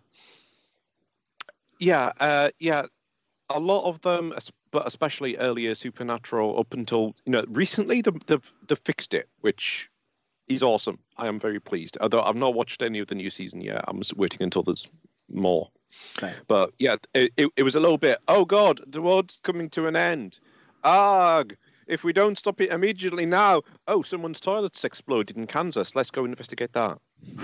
lot of them, but especially earlier Supernatural, up until recently, they've fixed it, which is awesome. I am very pleased. Although I've not watched any of the new season yet. I'm waiting until there's more. Okay. But yeah, it was a little bit, oh God, the world's coming to an end. Arg! If we don't stop it immediately now, someone's toilet's exploded in Kansas. Let's go investigate that.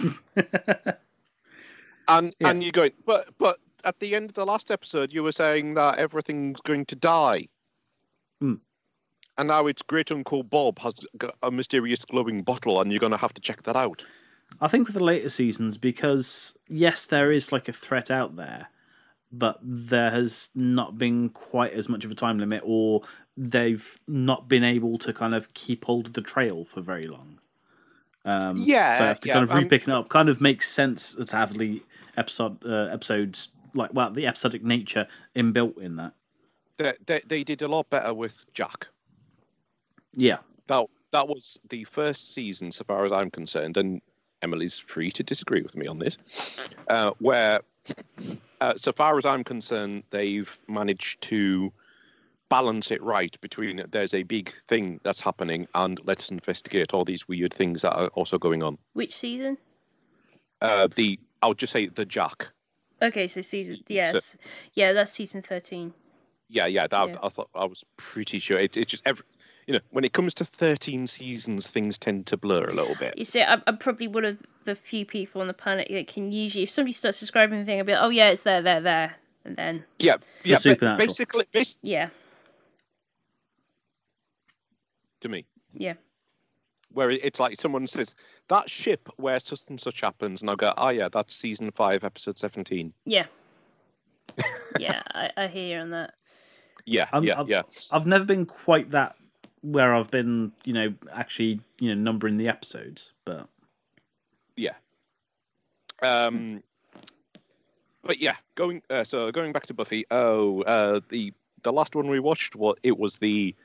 And you're going, but at the end of the last episode, you were saying that everything's going to die. And now it's Great Uncle Bob has got a mysterious glowing bottle, and you're going to have to check that out. I think with the later seasons, because, yes, there is like a threat out there, but there has not been quite as much of a time limit, or they've not been able to kind of keep hold of the trail for very long. So I have to kind of re-pick it up. Kind of makes sense to have the episodes, the episodic nature inbuilt in that. They did a lot better with Jack. Yeah. That was the first season, so far as I'm concerned, and Emily's free to disagree with me on this, where, so far as I'm concerned, they've managed to balance it right between there's a big thing that's happening and let's investigate all these weird things that are also going on. Which season? I'll just say the Jack. Okay, so season, yes. Yeah, that's season 13. Yeah. I thought, I was pretty sure. It's just when it comes to 13 seasons, things tend to blur a little bit. You see, I'm probably one of the few people on the planet that can usually, if somebody starts describing a thing, I'll be like, oh yeah, it's there, and then... Yeah, Supernatural. basically... Yeah. To me. Yeah. Where it's like someone says, that ship where such and such happens, and I'll go, oh yeah, that's season 5, episode 17. Yeah. Yeah, I hear you on that. Yeah, yeah. I've never been quite that where I've been, actually, numbering the episodes, but yeah. But yeah, going back to Buffy. The last one we watched was the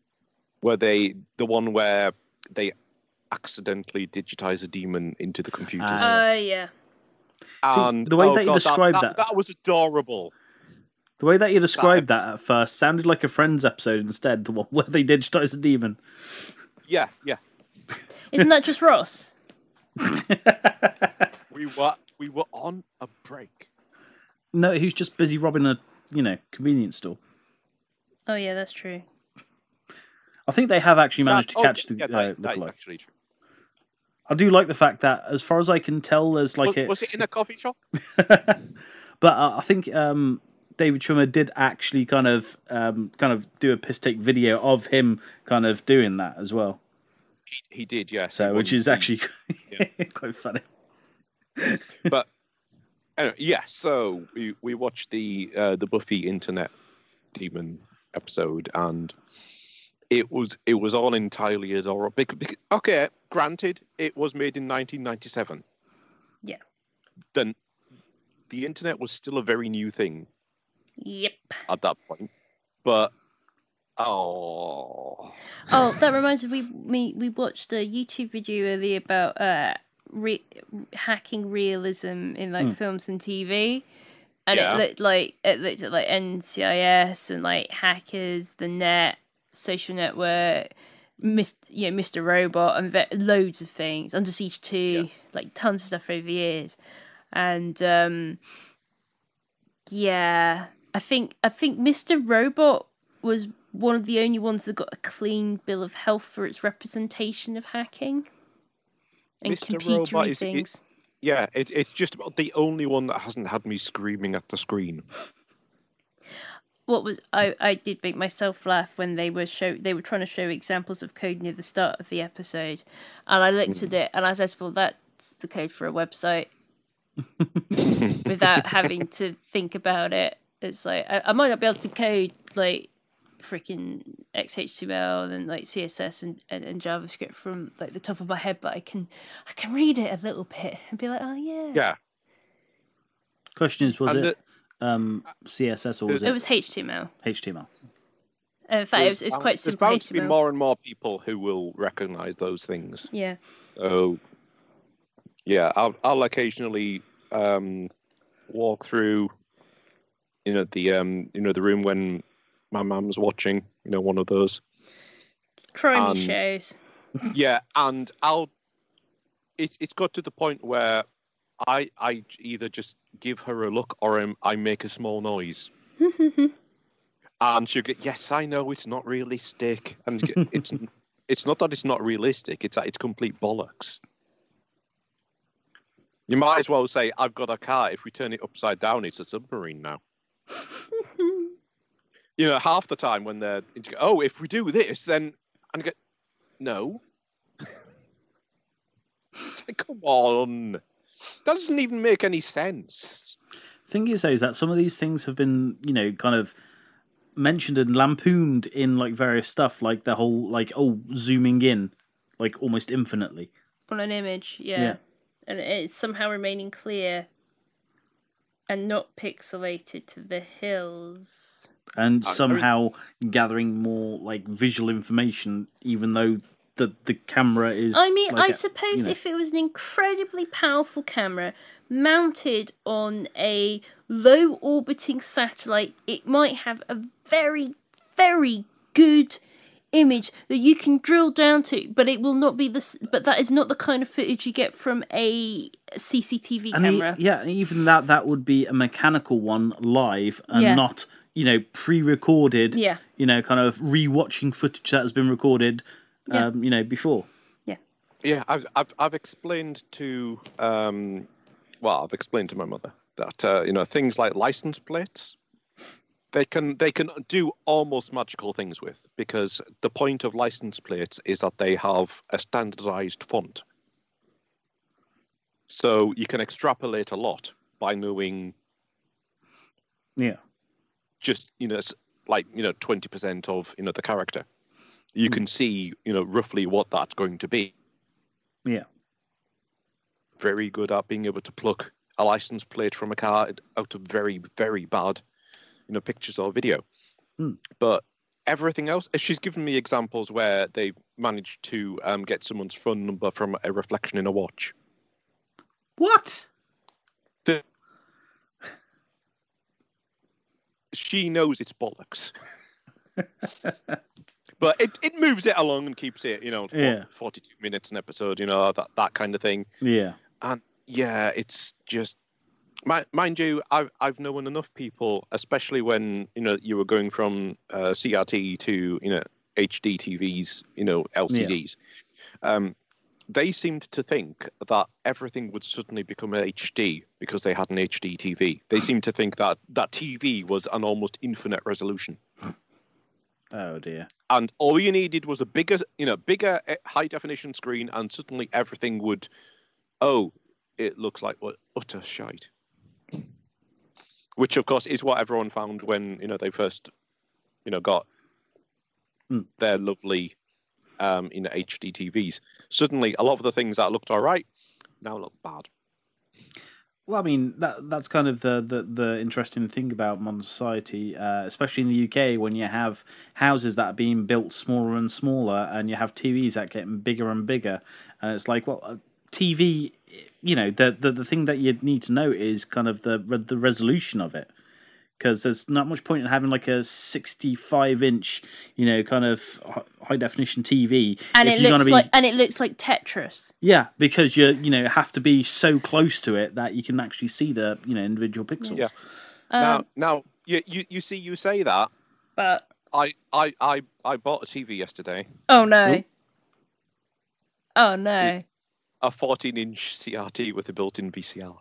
one where they accidentally digitize a demon into the computers. Yeah. And see, the way that you described that was adorable. The way that you described that at first sounded like a Friends episode instead, the one where they digitize a demon. Yeah. Isn't that just Ross? We were on a break. No, he was just busy robbing a, convenience store. Oh yeah, that's true. I think they have actually managed to catch the that is actually true. I do like the fact that, as far as I can tell, there's like was it in a coffee shop? But I think David Schwimmer did actually kind of do a piss take video of him kind of doing that as well. He did, yes. So, which is actually quite funny. But anyway, yeah. So we watched the Buffy Internet Demon episode, and it was all entirely adorable. Okay, granted, it was made in 1997. Yeah. Then the internet was still a very new thing. Yep. At that point, but that reminds me. We watched a YouTube video earlier about hacking realism in films and TV, and it looked like NCIS and like hackers, the net, social network, Mr. Robot, and loads of things. Under Siege 2, like tons of stuff over the years, and I think Mr. Robot was one of the only ones that got a clean bill of health for its representation of hacking and computery things. It's just about the only one that hasn't had me screaming at the screen. I did make myself laugh when they were trying to show examples of code near the start of the episode, and I looked at it and I said, "Well, that's the code for a website." Without having to think about it, it's like I might not be able to code like freaking XHTML and like CSS and JavaScript from like the top of my head, but I can read it a little bit and be like, oh yeah. Yeah. Question is, was it CSS or was it? It was HTML. HTML. In fact, it's quite simple. There's bound to be more and more people who will recognize those things. Yeah. So, yeah, I'll occasionally walk through, the room when my mum's watching, one of those crony shows. Yeah, and it's got to the point where I either just give her a look or I make a small noise. And she'll get, yes, I know it's not realistic, and it's not that it's not realistic; it's that it's complete bollocks. You might as well say, "I've got a car. If we turn it upside down, it's a submarine now." Half the time when they're, if we do this, then and get no. It's like, come on, that doesn't even make any sense. The thing is that some of these things have been, kind of mentioned and lampooned in like various stuff, like the whole zooming in, like almost infinitely on an image, yeah. And it's somehow remaining clear and not pixelated to the hills, and somehow gathering more like visual information, even though the camera is. I mean, I suppose if it was an incredibly powerful camera mounted on a low orbiting satellite, it might have a very, very good image that you can drill down to, but it will not be but that is not the kind of footage you get from a CCTV camera. Even that would be a mechanical one live and not pre-recorded. Kind of re-watching footage that has been recorded before. I've explained to I've explained to my mother that things like license plates, they can do almost magical things with, because the point of license plates is that they have a standardized font. So you can extrapolate a lot by knowing just like 20% of the character. You can see roughly what that's going to be. Yeah. Very good at being able to pluck a license plate from a car out of very, very bad pictures or video. But everything else, she's given me examples where they managed to get someone's phone number from a reflection in a watch. What? She knows it's bollocks. But it moves it along and keeps it, 42 minutes an episode, that kind of thing. Yeah. And yeah, it's just, mind you, I've known enough people, especially when, you were going from CRT to, HD TVs, LCDs. Yeah. They seemed to think that everything would suddenly become HD because they had an HD TV. They seemed to think that TV was an almost infinite resolution. Oh dear! And all you needed was a bigger high definition screen, and suddenly everything would. Oh, it looks like utter shite. Which, of course, is what everyone found when they first, got their lovely, HD TVs. Suddenly, a lot of the things that looked all right now look bad. Well, I mean, that's kind of the interesting thing about modern society, especially in the UK, when you have houses that are being built smaller and smaller, and you have TVs that get bigger and bigger, and it's like, well, TV, the thing that you need to know is kind of the resolution of it, because there's not much point in having like a 65-inch, kind of high definition TV, and it looks like Tetris. Yeah, because you have to be so close to it that you can actually see the individual pixels. Yeah. Now you see, you say that, but I bought a TV yesterday. Oh no! Ooh. Oh no! A 14-inch CRT with a built-in VCR.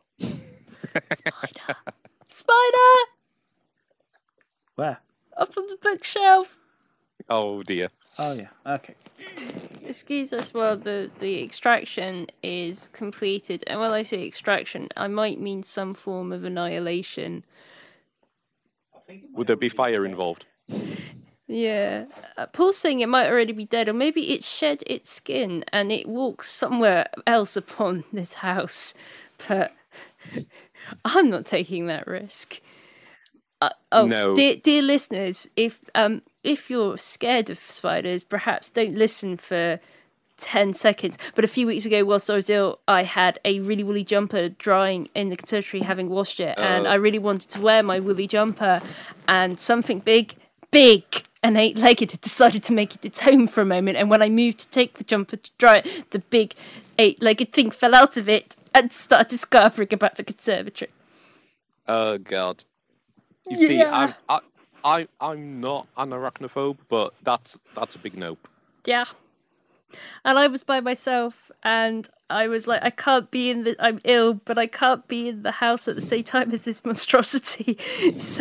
Spider! Where? Up on the bookshelf. Oh dear. Oh yeah. Okay. Excuse us while the extraction is completed. And when I say extraction, I might mean some form of annihilation. Would there be fire involved? Yeah. Paul's saying it might already be dead, or maybe it shed its skin and it walks somewhere else upon this house. But I'm not taking that risk. No. Dear listeners, if you're scared of spiders, perhaps don't listen for 10 seconds. But a few weeks ago, whilst I was ill, I had a really woolly jumper drying in the conservatory, having washed it, and I really wanted to wear my woolly jumper, and something big and 8-legged had decided to make it its home for a moment, and when I moved to take the jumper to dry it, the big 8-legged thing fell out of it and started scarpering about the conservatory. Oh God. You see, I'm not an arachnophobe, but that's a big nope. Yeah. And I was by myself, and I was like, I'm ill, but I can't be in the house at the same time as this monstrosity. So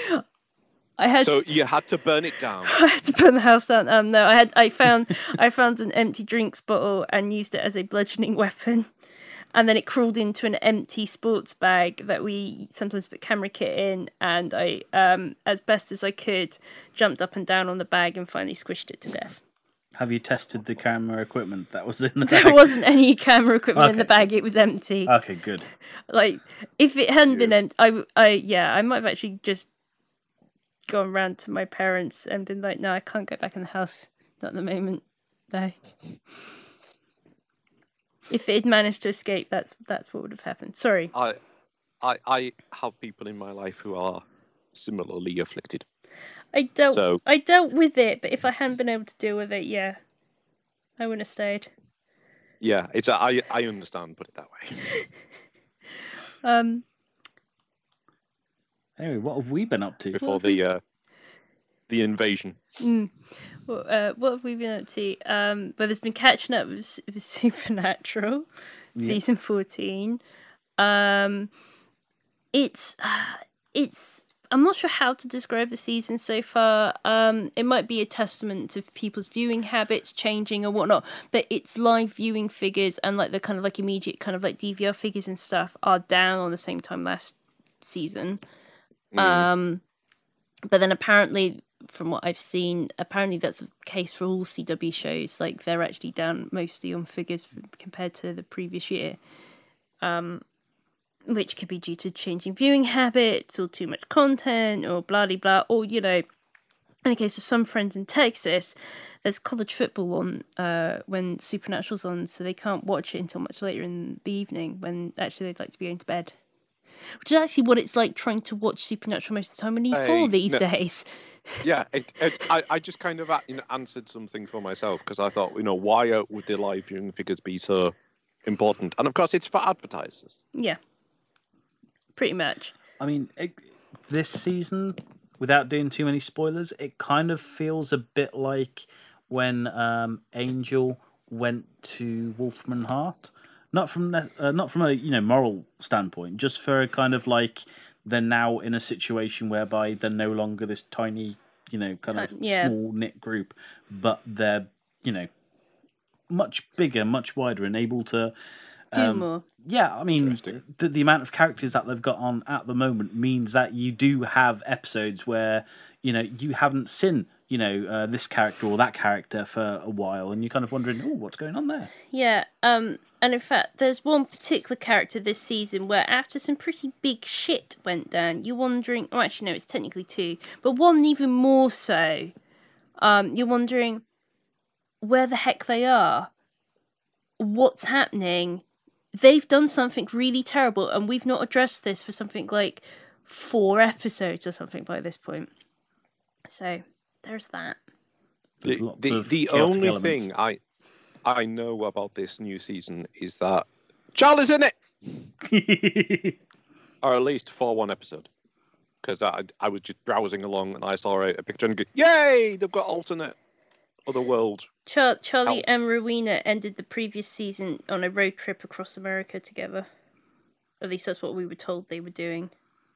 you had to burn it down. I had to burn the house down. No, I found an empty drinks bottle and used it as a bludgeoning weapon. And then it crawled into an empty sports bag that we sometimes put camera kit in, and I, as best as I could, jumped up and down on the bag and finally squished it to death. Have you tested the camera equipment that was in the bag? There wasn't any camera equipment in the bag. It was empty. Okay, good. Like, if it hadn't been empty, I might have actually just gone round to my parents and been like, no, I can't go back in the house. Not at the moment. No. If it had managed to escape, that's what would have happened. Sorry. I have people in my life who are similarly afflicted. I dealt with it, but if I hadn't been able to deal with it, yeah, I wouldn't have stayed. Yeah, I understand. Put it that way. Anyway, what have we been up to before the invasion? What have we been up to? Well, there's been catching up with Supernatural, season 14. It's I'm not sure how to describe the season so far. It might be a testament to people's viewing habits changing or whatnot, but its live viewing figures and like the kind of like immediate kind of like DVR figures and stuff are down on the same time last season. But then apparently from what I've seen, apparently that's the case for all CW shows. Like, they're actually down mostly on figures compared to the previous year. Which could be due to changing viewing habits, or too much content, or blah, blah, blah. Or, you know, in the case of some friends in Texas, there's college football on when Supernatural's on, so they can't watch it until much later in the evening, when actually they'd like to be going to bed. Which is actually what it's like trying to watch Supernatural most of the time on E4 these days. Yeah, I just kind of answered something for myself, because I thought, why would the live viewing figures be so important? And of course, it's for advertisers. Yeah. Pretty much. I mean, this season, without doing too many spoilers, it kind of feels a bit like when Angel went to Wolfram Hart. Not from a moral standpoint, just for a kind of like they're now in a situation whereby they're no longer this tiny, small knit group, but they're much bigger, much wider, and able to do more. Yeah, I mean, the amount of characters that they've got on at the moment means that you do have episodes where, you haven't seen, this character or that character for a while, and you're kind of wondering, what's going on there? Yeah, and in fact, there's one particular character this season where after some pretty big shit went down, you're wondering, actually, no, it's technically two, but one even more so, you're wondering where the heck they are, what's happening. They've done something really terrible, and we've not addressed this for something like 4 episodes or something by this point. So, there's that. The only elements. Thing I know about this new season is that Charlie's in it! Or at least for one episode. Because I was just browsing along and I saw a picture and go, yay! They've got alternate other world. Charlie and Rowena ended the previous season on a road trip across America together. At least that's what we were told they were doing.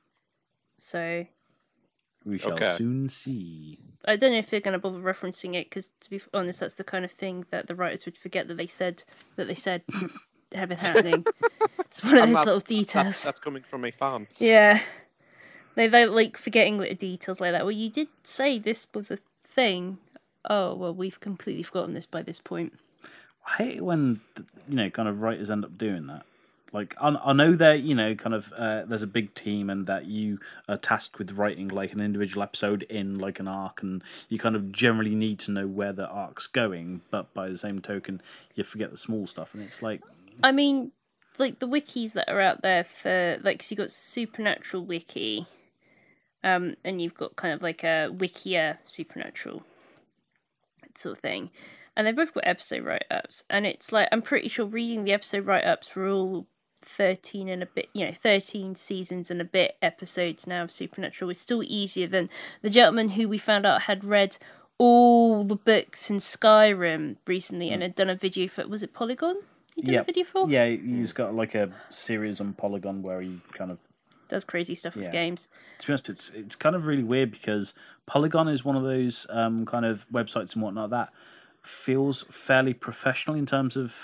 So we shall soon see. I don't know if they're going to bother referencing it, because to be honest, that's the kind of thing that the writers would forget that they said have been happening. It's one of those little details. That's coming from a fan. Yeah, they're like forgetting little details like that. Well, you did say this was a thing. Oh, well, we've completely forgotten this by this point. I hate it when, kind of writers end up doing that. Like, I know that, there's a big team and that you are tasked with writing, like, an individual episode in, like, an arc, and you kind of generally need to know where the arc's going, but by the same token, you forget the small stuff, and it's like... I mean, like, the wikis that are out there for, like, because you've got Supernatural Wiki, and you've got kind of like a Wikia Supernatural sort of thing, and they've both got episode write-ups, and it's like, I'm pretty sure reading the episode write-ups for all 13 seasons and a bit episodes now of Supernatural is still easier than the gentleman who we found out had read all the books in Skyrim recently and had done a video for, was it Polygon? He did a video for? Yeah, he's got like a series on Polygon where he kind of does crazy stuff with games. To be honest, it's kind of really weird because Polygon is one of those kind of websites and whatnot that feels fairly professional in terms of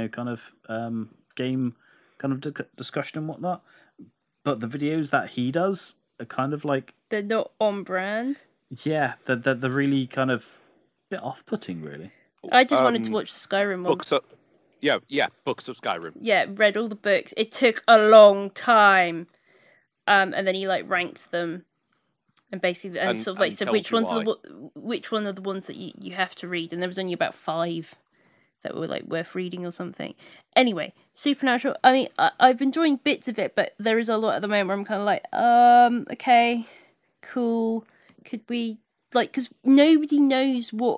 game kind of discussion and whatnot. But the videos that he does are kind of like, they're not on brand. Yeah, they're really kind of a bit off-putting, really. I just wanted to watch the Skyrim one. Books of Skyrim. Yeah, read all the books. It took a long time. And then he like ranked them, and basically sort of like said which one are the ones that you have to read, and there was only about 5 that were like worth reading or something. Anyway, Supernatural. I mean, I've been enjoying bits of it, but there is a lot at the moment where I'm kind of like, okay, cool. Could we because nobody knows what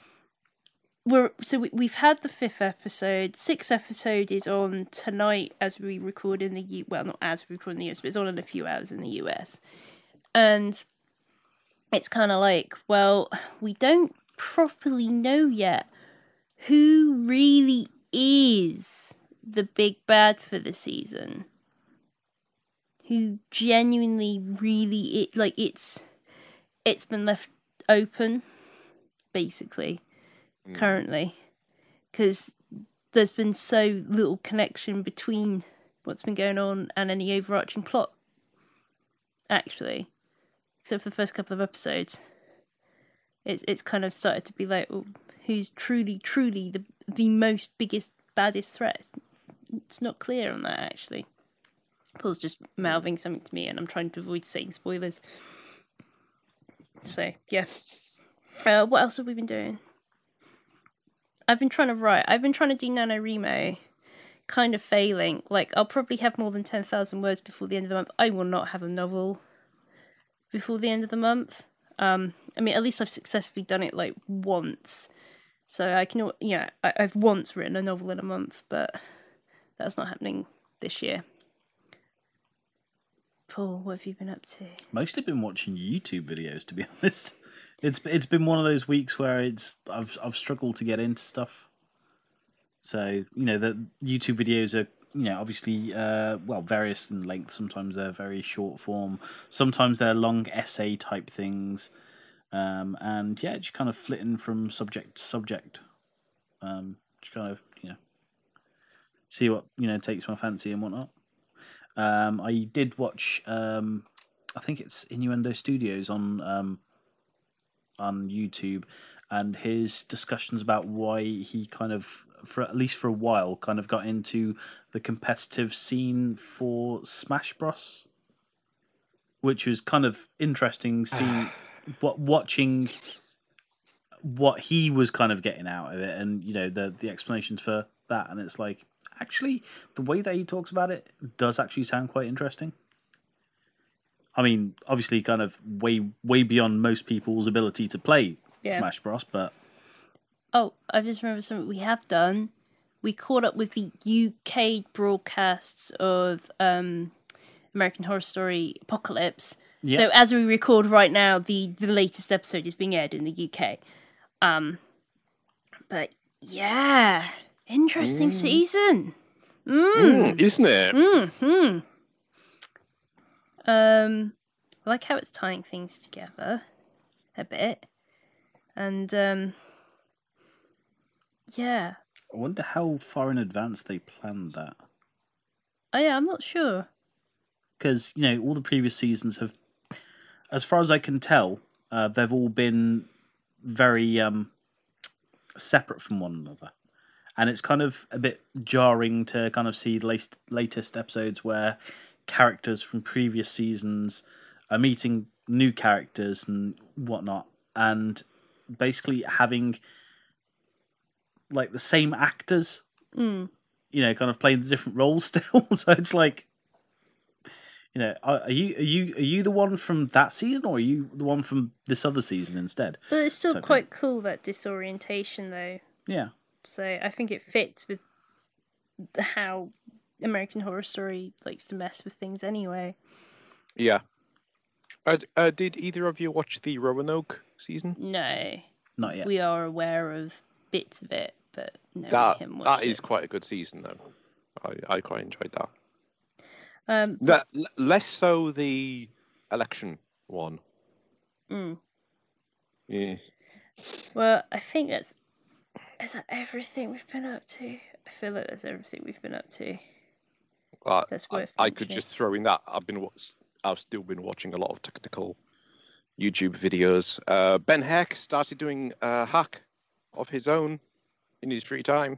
we've had the 5th episode. 6th episode is on tonight as we record in the not as we record in the US, but it's on in a few hours in the US. And it's kind of like, well, we don't properly know yet who really is the big bad for the season. Who genuinely really it's been left open, basically. Currently, because there's been so little connection between what's been going on and any overarching plot, actually, except for the first couple of episodes. it's kind of started to be like, oh, who's truly the most biggest, baddest threat? It's not clear on that, actually. Paul's just mouthing something to me, and I'm trying to avoid saying spoilers. So, yeah. What else have we been doing? I've been trying to write. I've been trying to do NaNoWriMo, kind of failing. Like, I'll probably have more than 10,000 words before the end of the month. I will not have a novel before the end of the month. I mean, at least I've successfully done it, like, once. So I can, I've once written a novel in a month, but that's not happening this year. Paul, what have you been up to? Mostly been watching YouTube videos, to be honest. It's been one of those weeks where I've struggled to get into stuff. So the YouTube videos are obviously various in length. Sometimes they're very short form. Sometimes they're long essay type things. And yeah, just kind of flitting from subject to subject. Just kind of see what takes my fancy and whatnot. I did watch. I think it's Innuendo Studios on YouTube, and his discussions about why he kind of, at least for a while, kind of got into the competitive scene for Smash Bros, which was kind of interesting seeing watching what he was kind of getting out of it, and the explanations for that, and it's like, actually, the way that he talks about it does actually sound quite interesting. I mean, obviously, kind of way beyond most people's ability to play Smash Bros. But I just remembered something we have done. We caught up with the UK broadcasts of American Horror Story Apocalypse. Yep. So as we record right now, the latest episode is being aired in the UK. But yeah, interesting season. Isn't it? I like how it's tying things together a bit. And yeah. I wonder how far in advance they planned that. Oh yeah, I'm not sure. Because, all the previous seasons have, as far as I can tell, they've all been very separate from one another. And it's kind of a bit jarring to kind of see the latest episodes where characters from previous seasons are meeting new characters and whatnot, and basically having like the same actors, kind of playing the different roles still. So it's like, are you the one from that season, or are you the one from this other season instead? But it's still quite cool, that disorientation, though. Yeah. So I think it fits with how American Horror Story likes to mess with things anyway. Yeah. Did either of you watch the Roanoke season? No. Not yet. We are aware of bits of it, but no, that is quite a good season, though. I quite enjoyed that. Less so the election one. Yeah. Well, I think is that everything we've been up to? I feel like that's everything we've been up to. Well, I could just throw in that I've still been watching a lot of technical YouTube videos. Ben Heck started doing a hack of his own in his free time.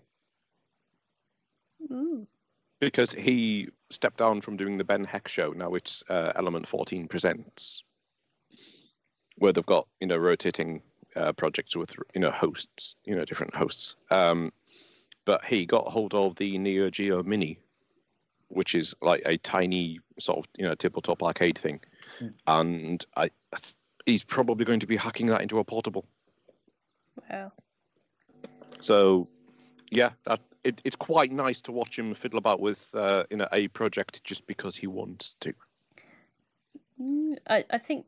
Ooh. Because he stepped down from doing the Ben Heck show. Now it's Element 14 Presents, where they've got rotating projects with hosts, different hosts. But he got hold of the Neo Geo Mini, which is like a tiny sort of tabletop arcade thing, and he's probably going to be hacking that into a portable. Wow. So, yeah, it's quite nice to watch him fiddle about with a project just because he wants to. I think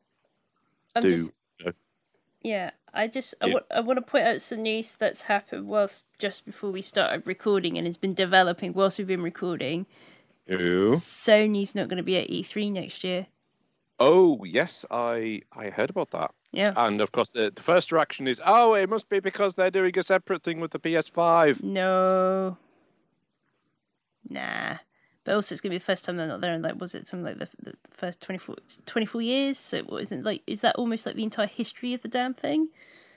yeah, I want to point out some news that's happened just before we started recording and has been developing whilst we've been recording. Ew. Sony's not going to be at E3 next year. Oh, yes, I heard about that. Yeah. And, of course, the first reaction is, oh, it must be because they're doing a separate thing with the PS5. No. Nah. But also, it's going to be the first time they're not there in, was it something like the first 24 years? So, what is it, is that almost like the entire history of the damn thing?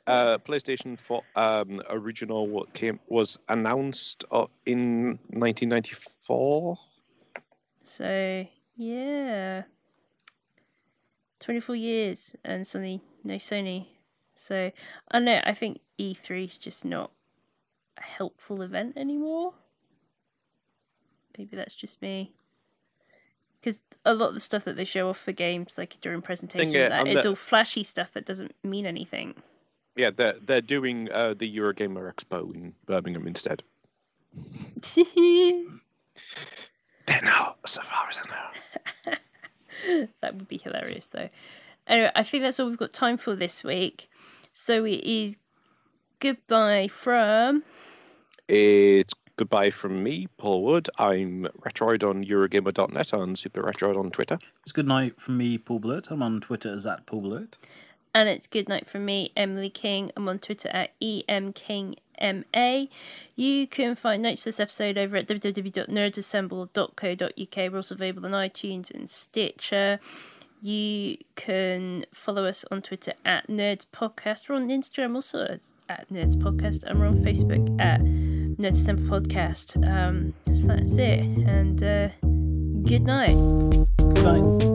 PlayStation 4 original was announced in 1994. So yeah, 24 years and suddenly no Sony. So I don't know. I think E3 is just not a helpful event anymore. Maybe that's just me. Because a lot of the stuff that they show off for games, like during presentation, it's all flashy stuff that doesn't mean anything. Yeah, they're doing the Eurogamer Expo in Birmingham instead. They're not, so far as I know. That would be hilarious, though. Anyway, I think that's all we've got time for this week. So it is goodbye from... It's goodbye from me, Paul Wood. I'm Retroid on Eurogamer.net and Super Retroid on Twitter. It's good night from me, Paul Blurt. I'm on Twitter as @PaulBlurt. And it's good night from me, Emily King. I'm on Twitter @EMKingMA. You can find notes to this episode over at www.nerdsassemble.co.uk. We're also available on iTunes and Stitcher. You can follow us on Twitter @NerdsPodcast. We're on Instagram also @NerdsPodcast. And we're on Facebook @NerdsAssemblePodcast. So that's it. And good night. Good night.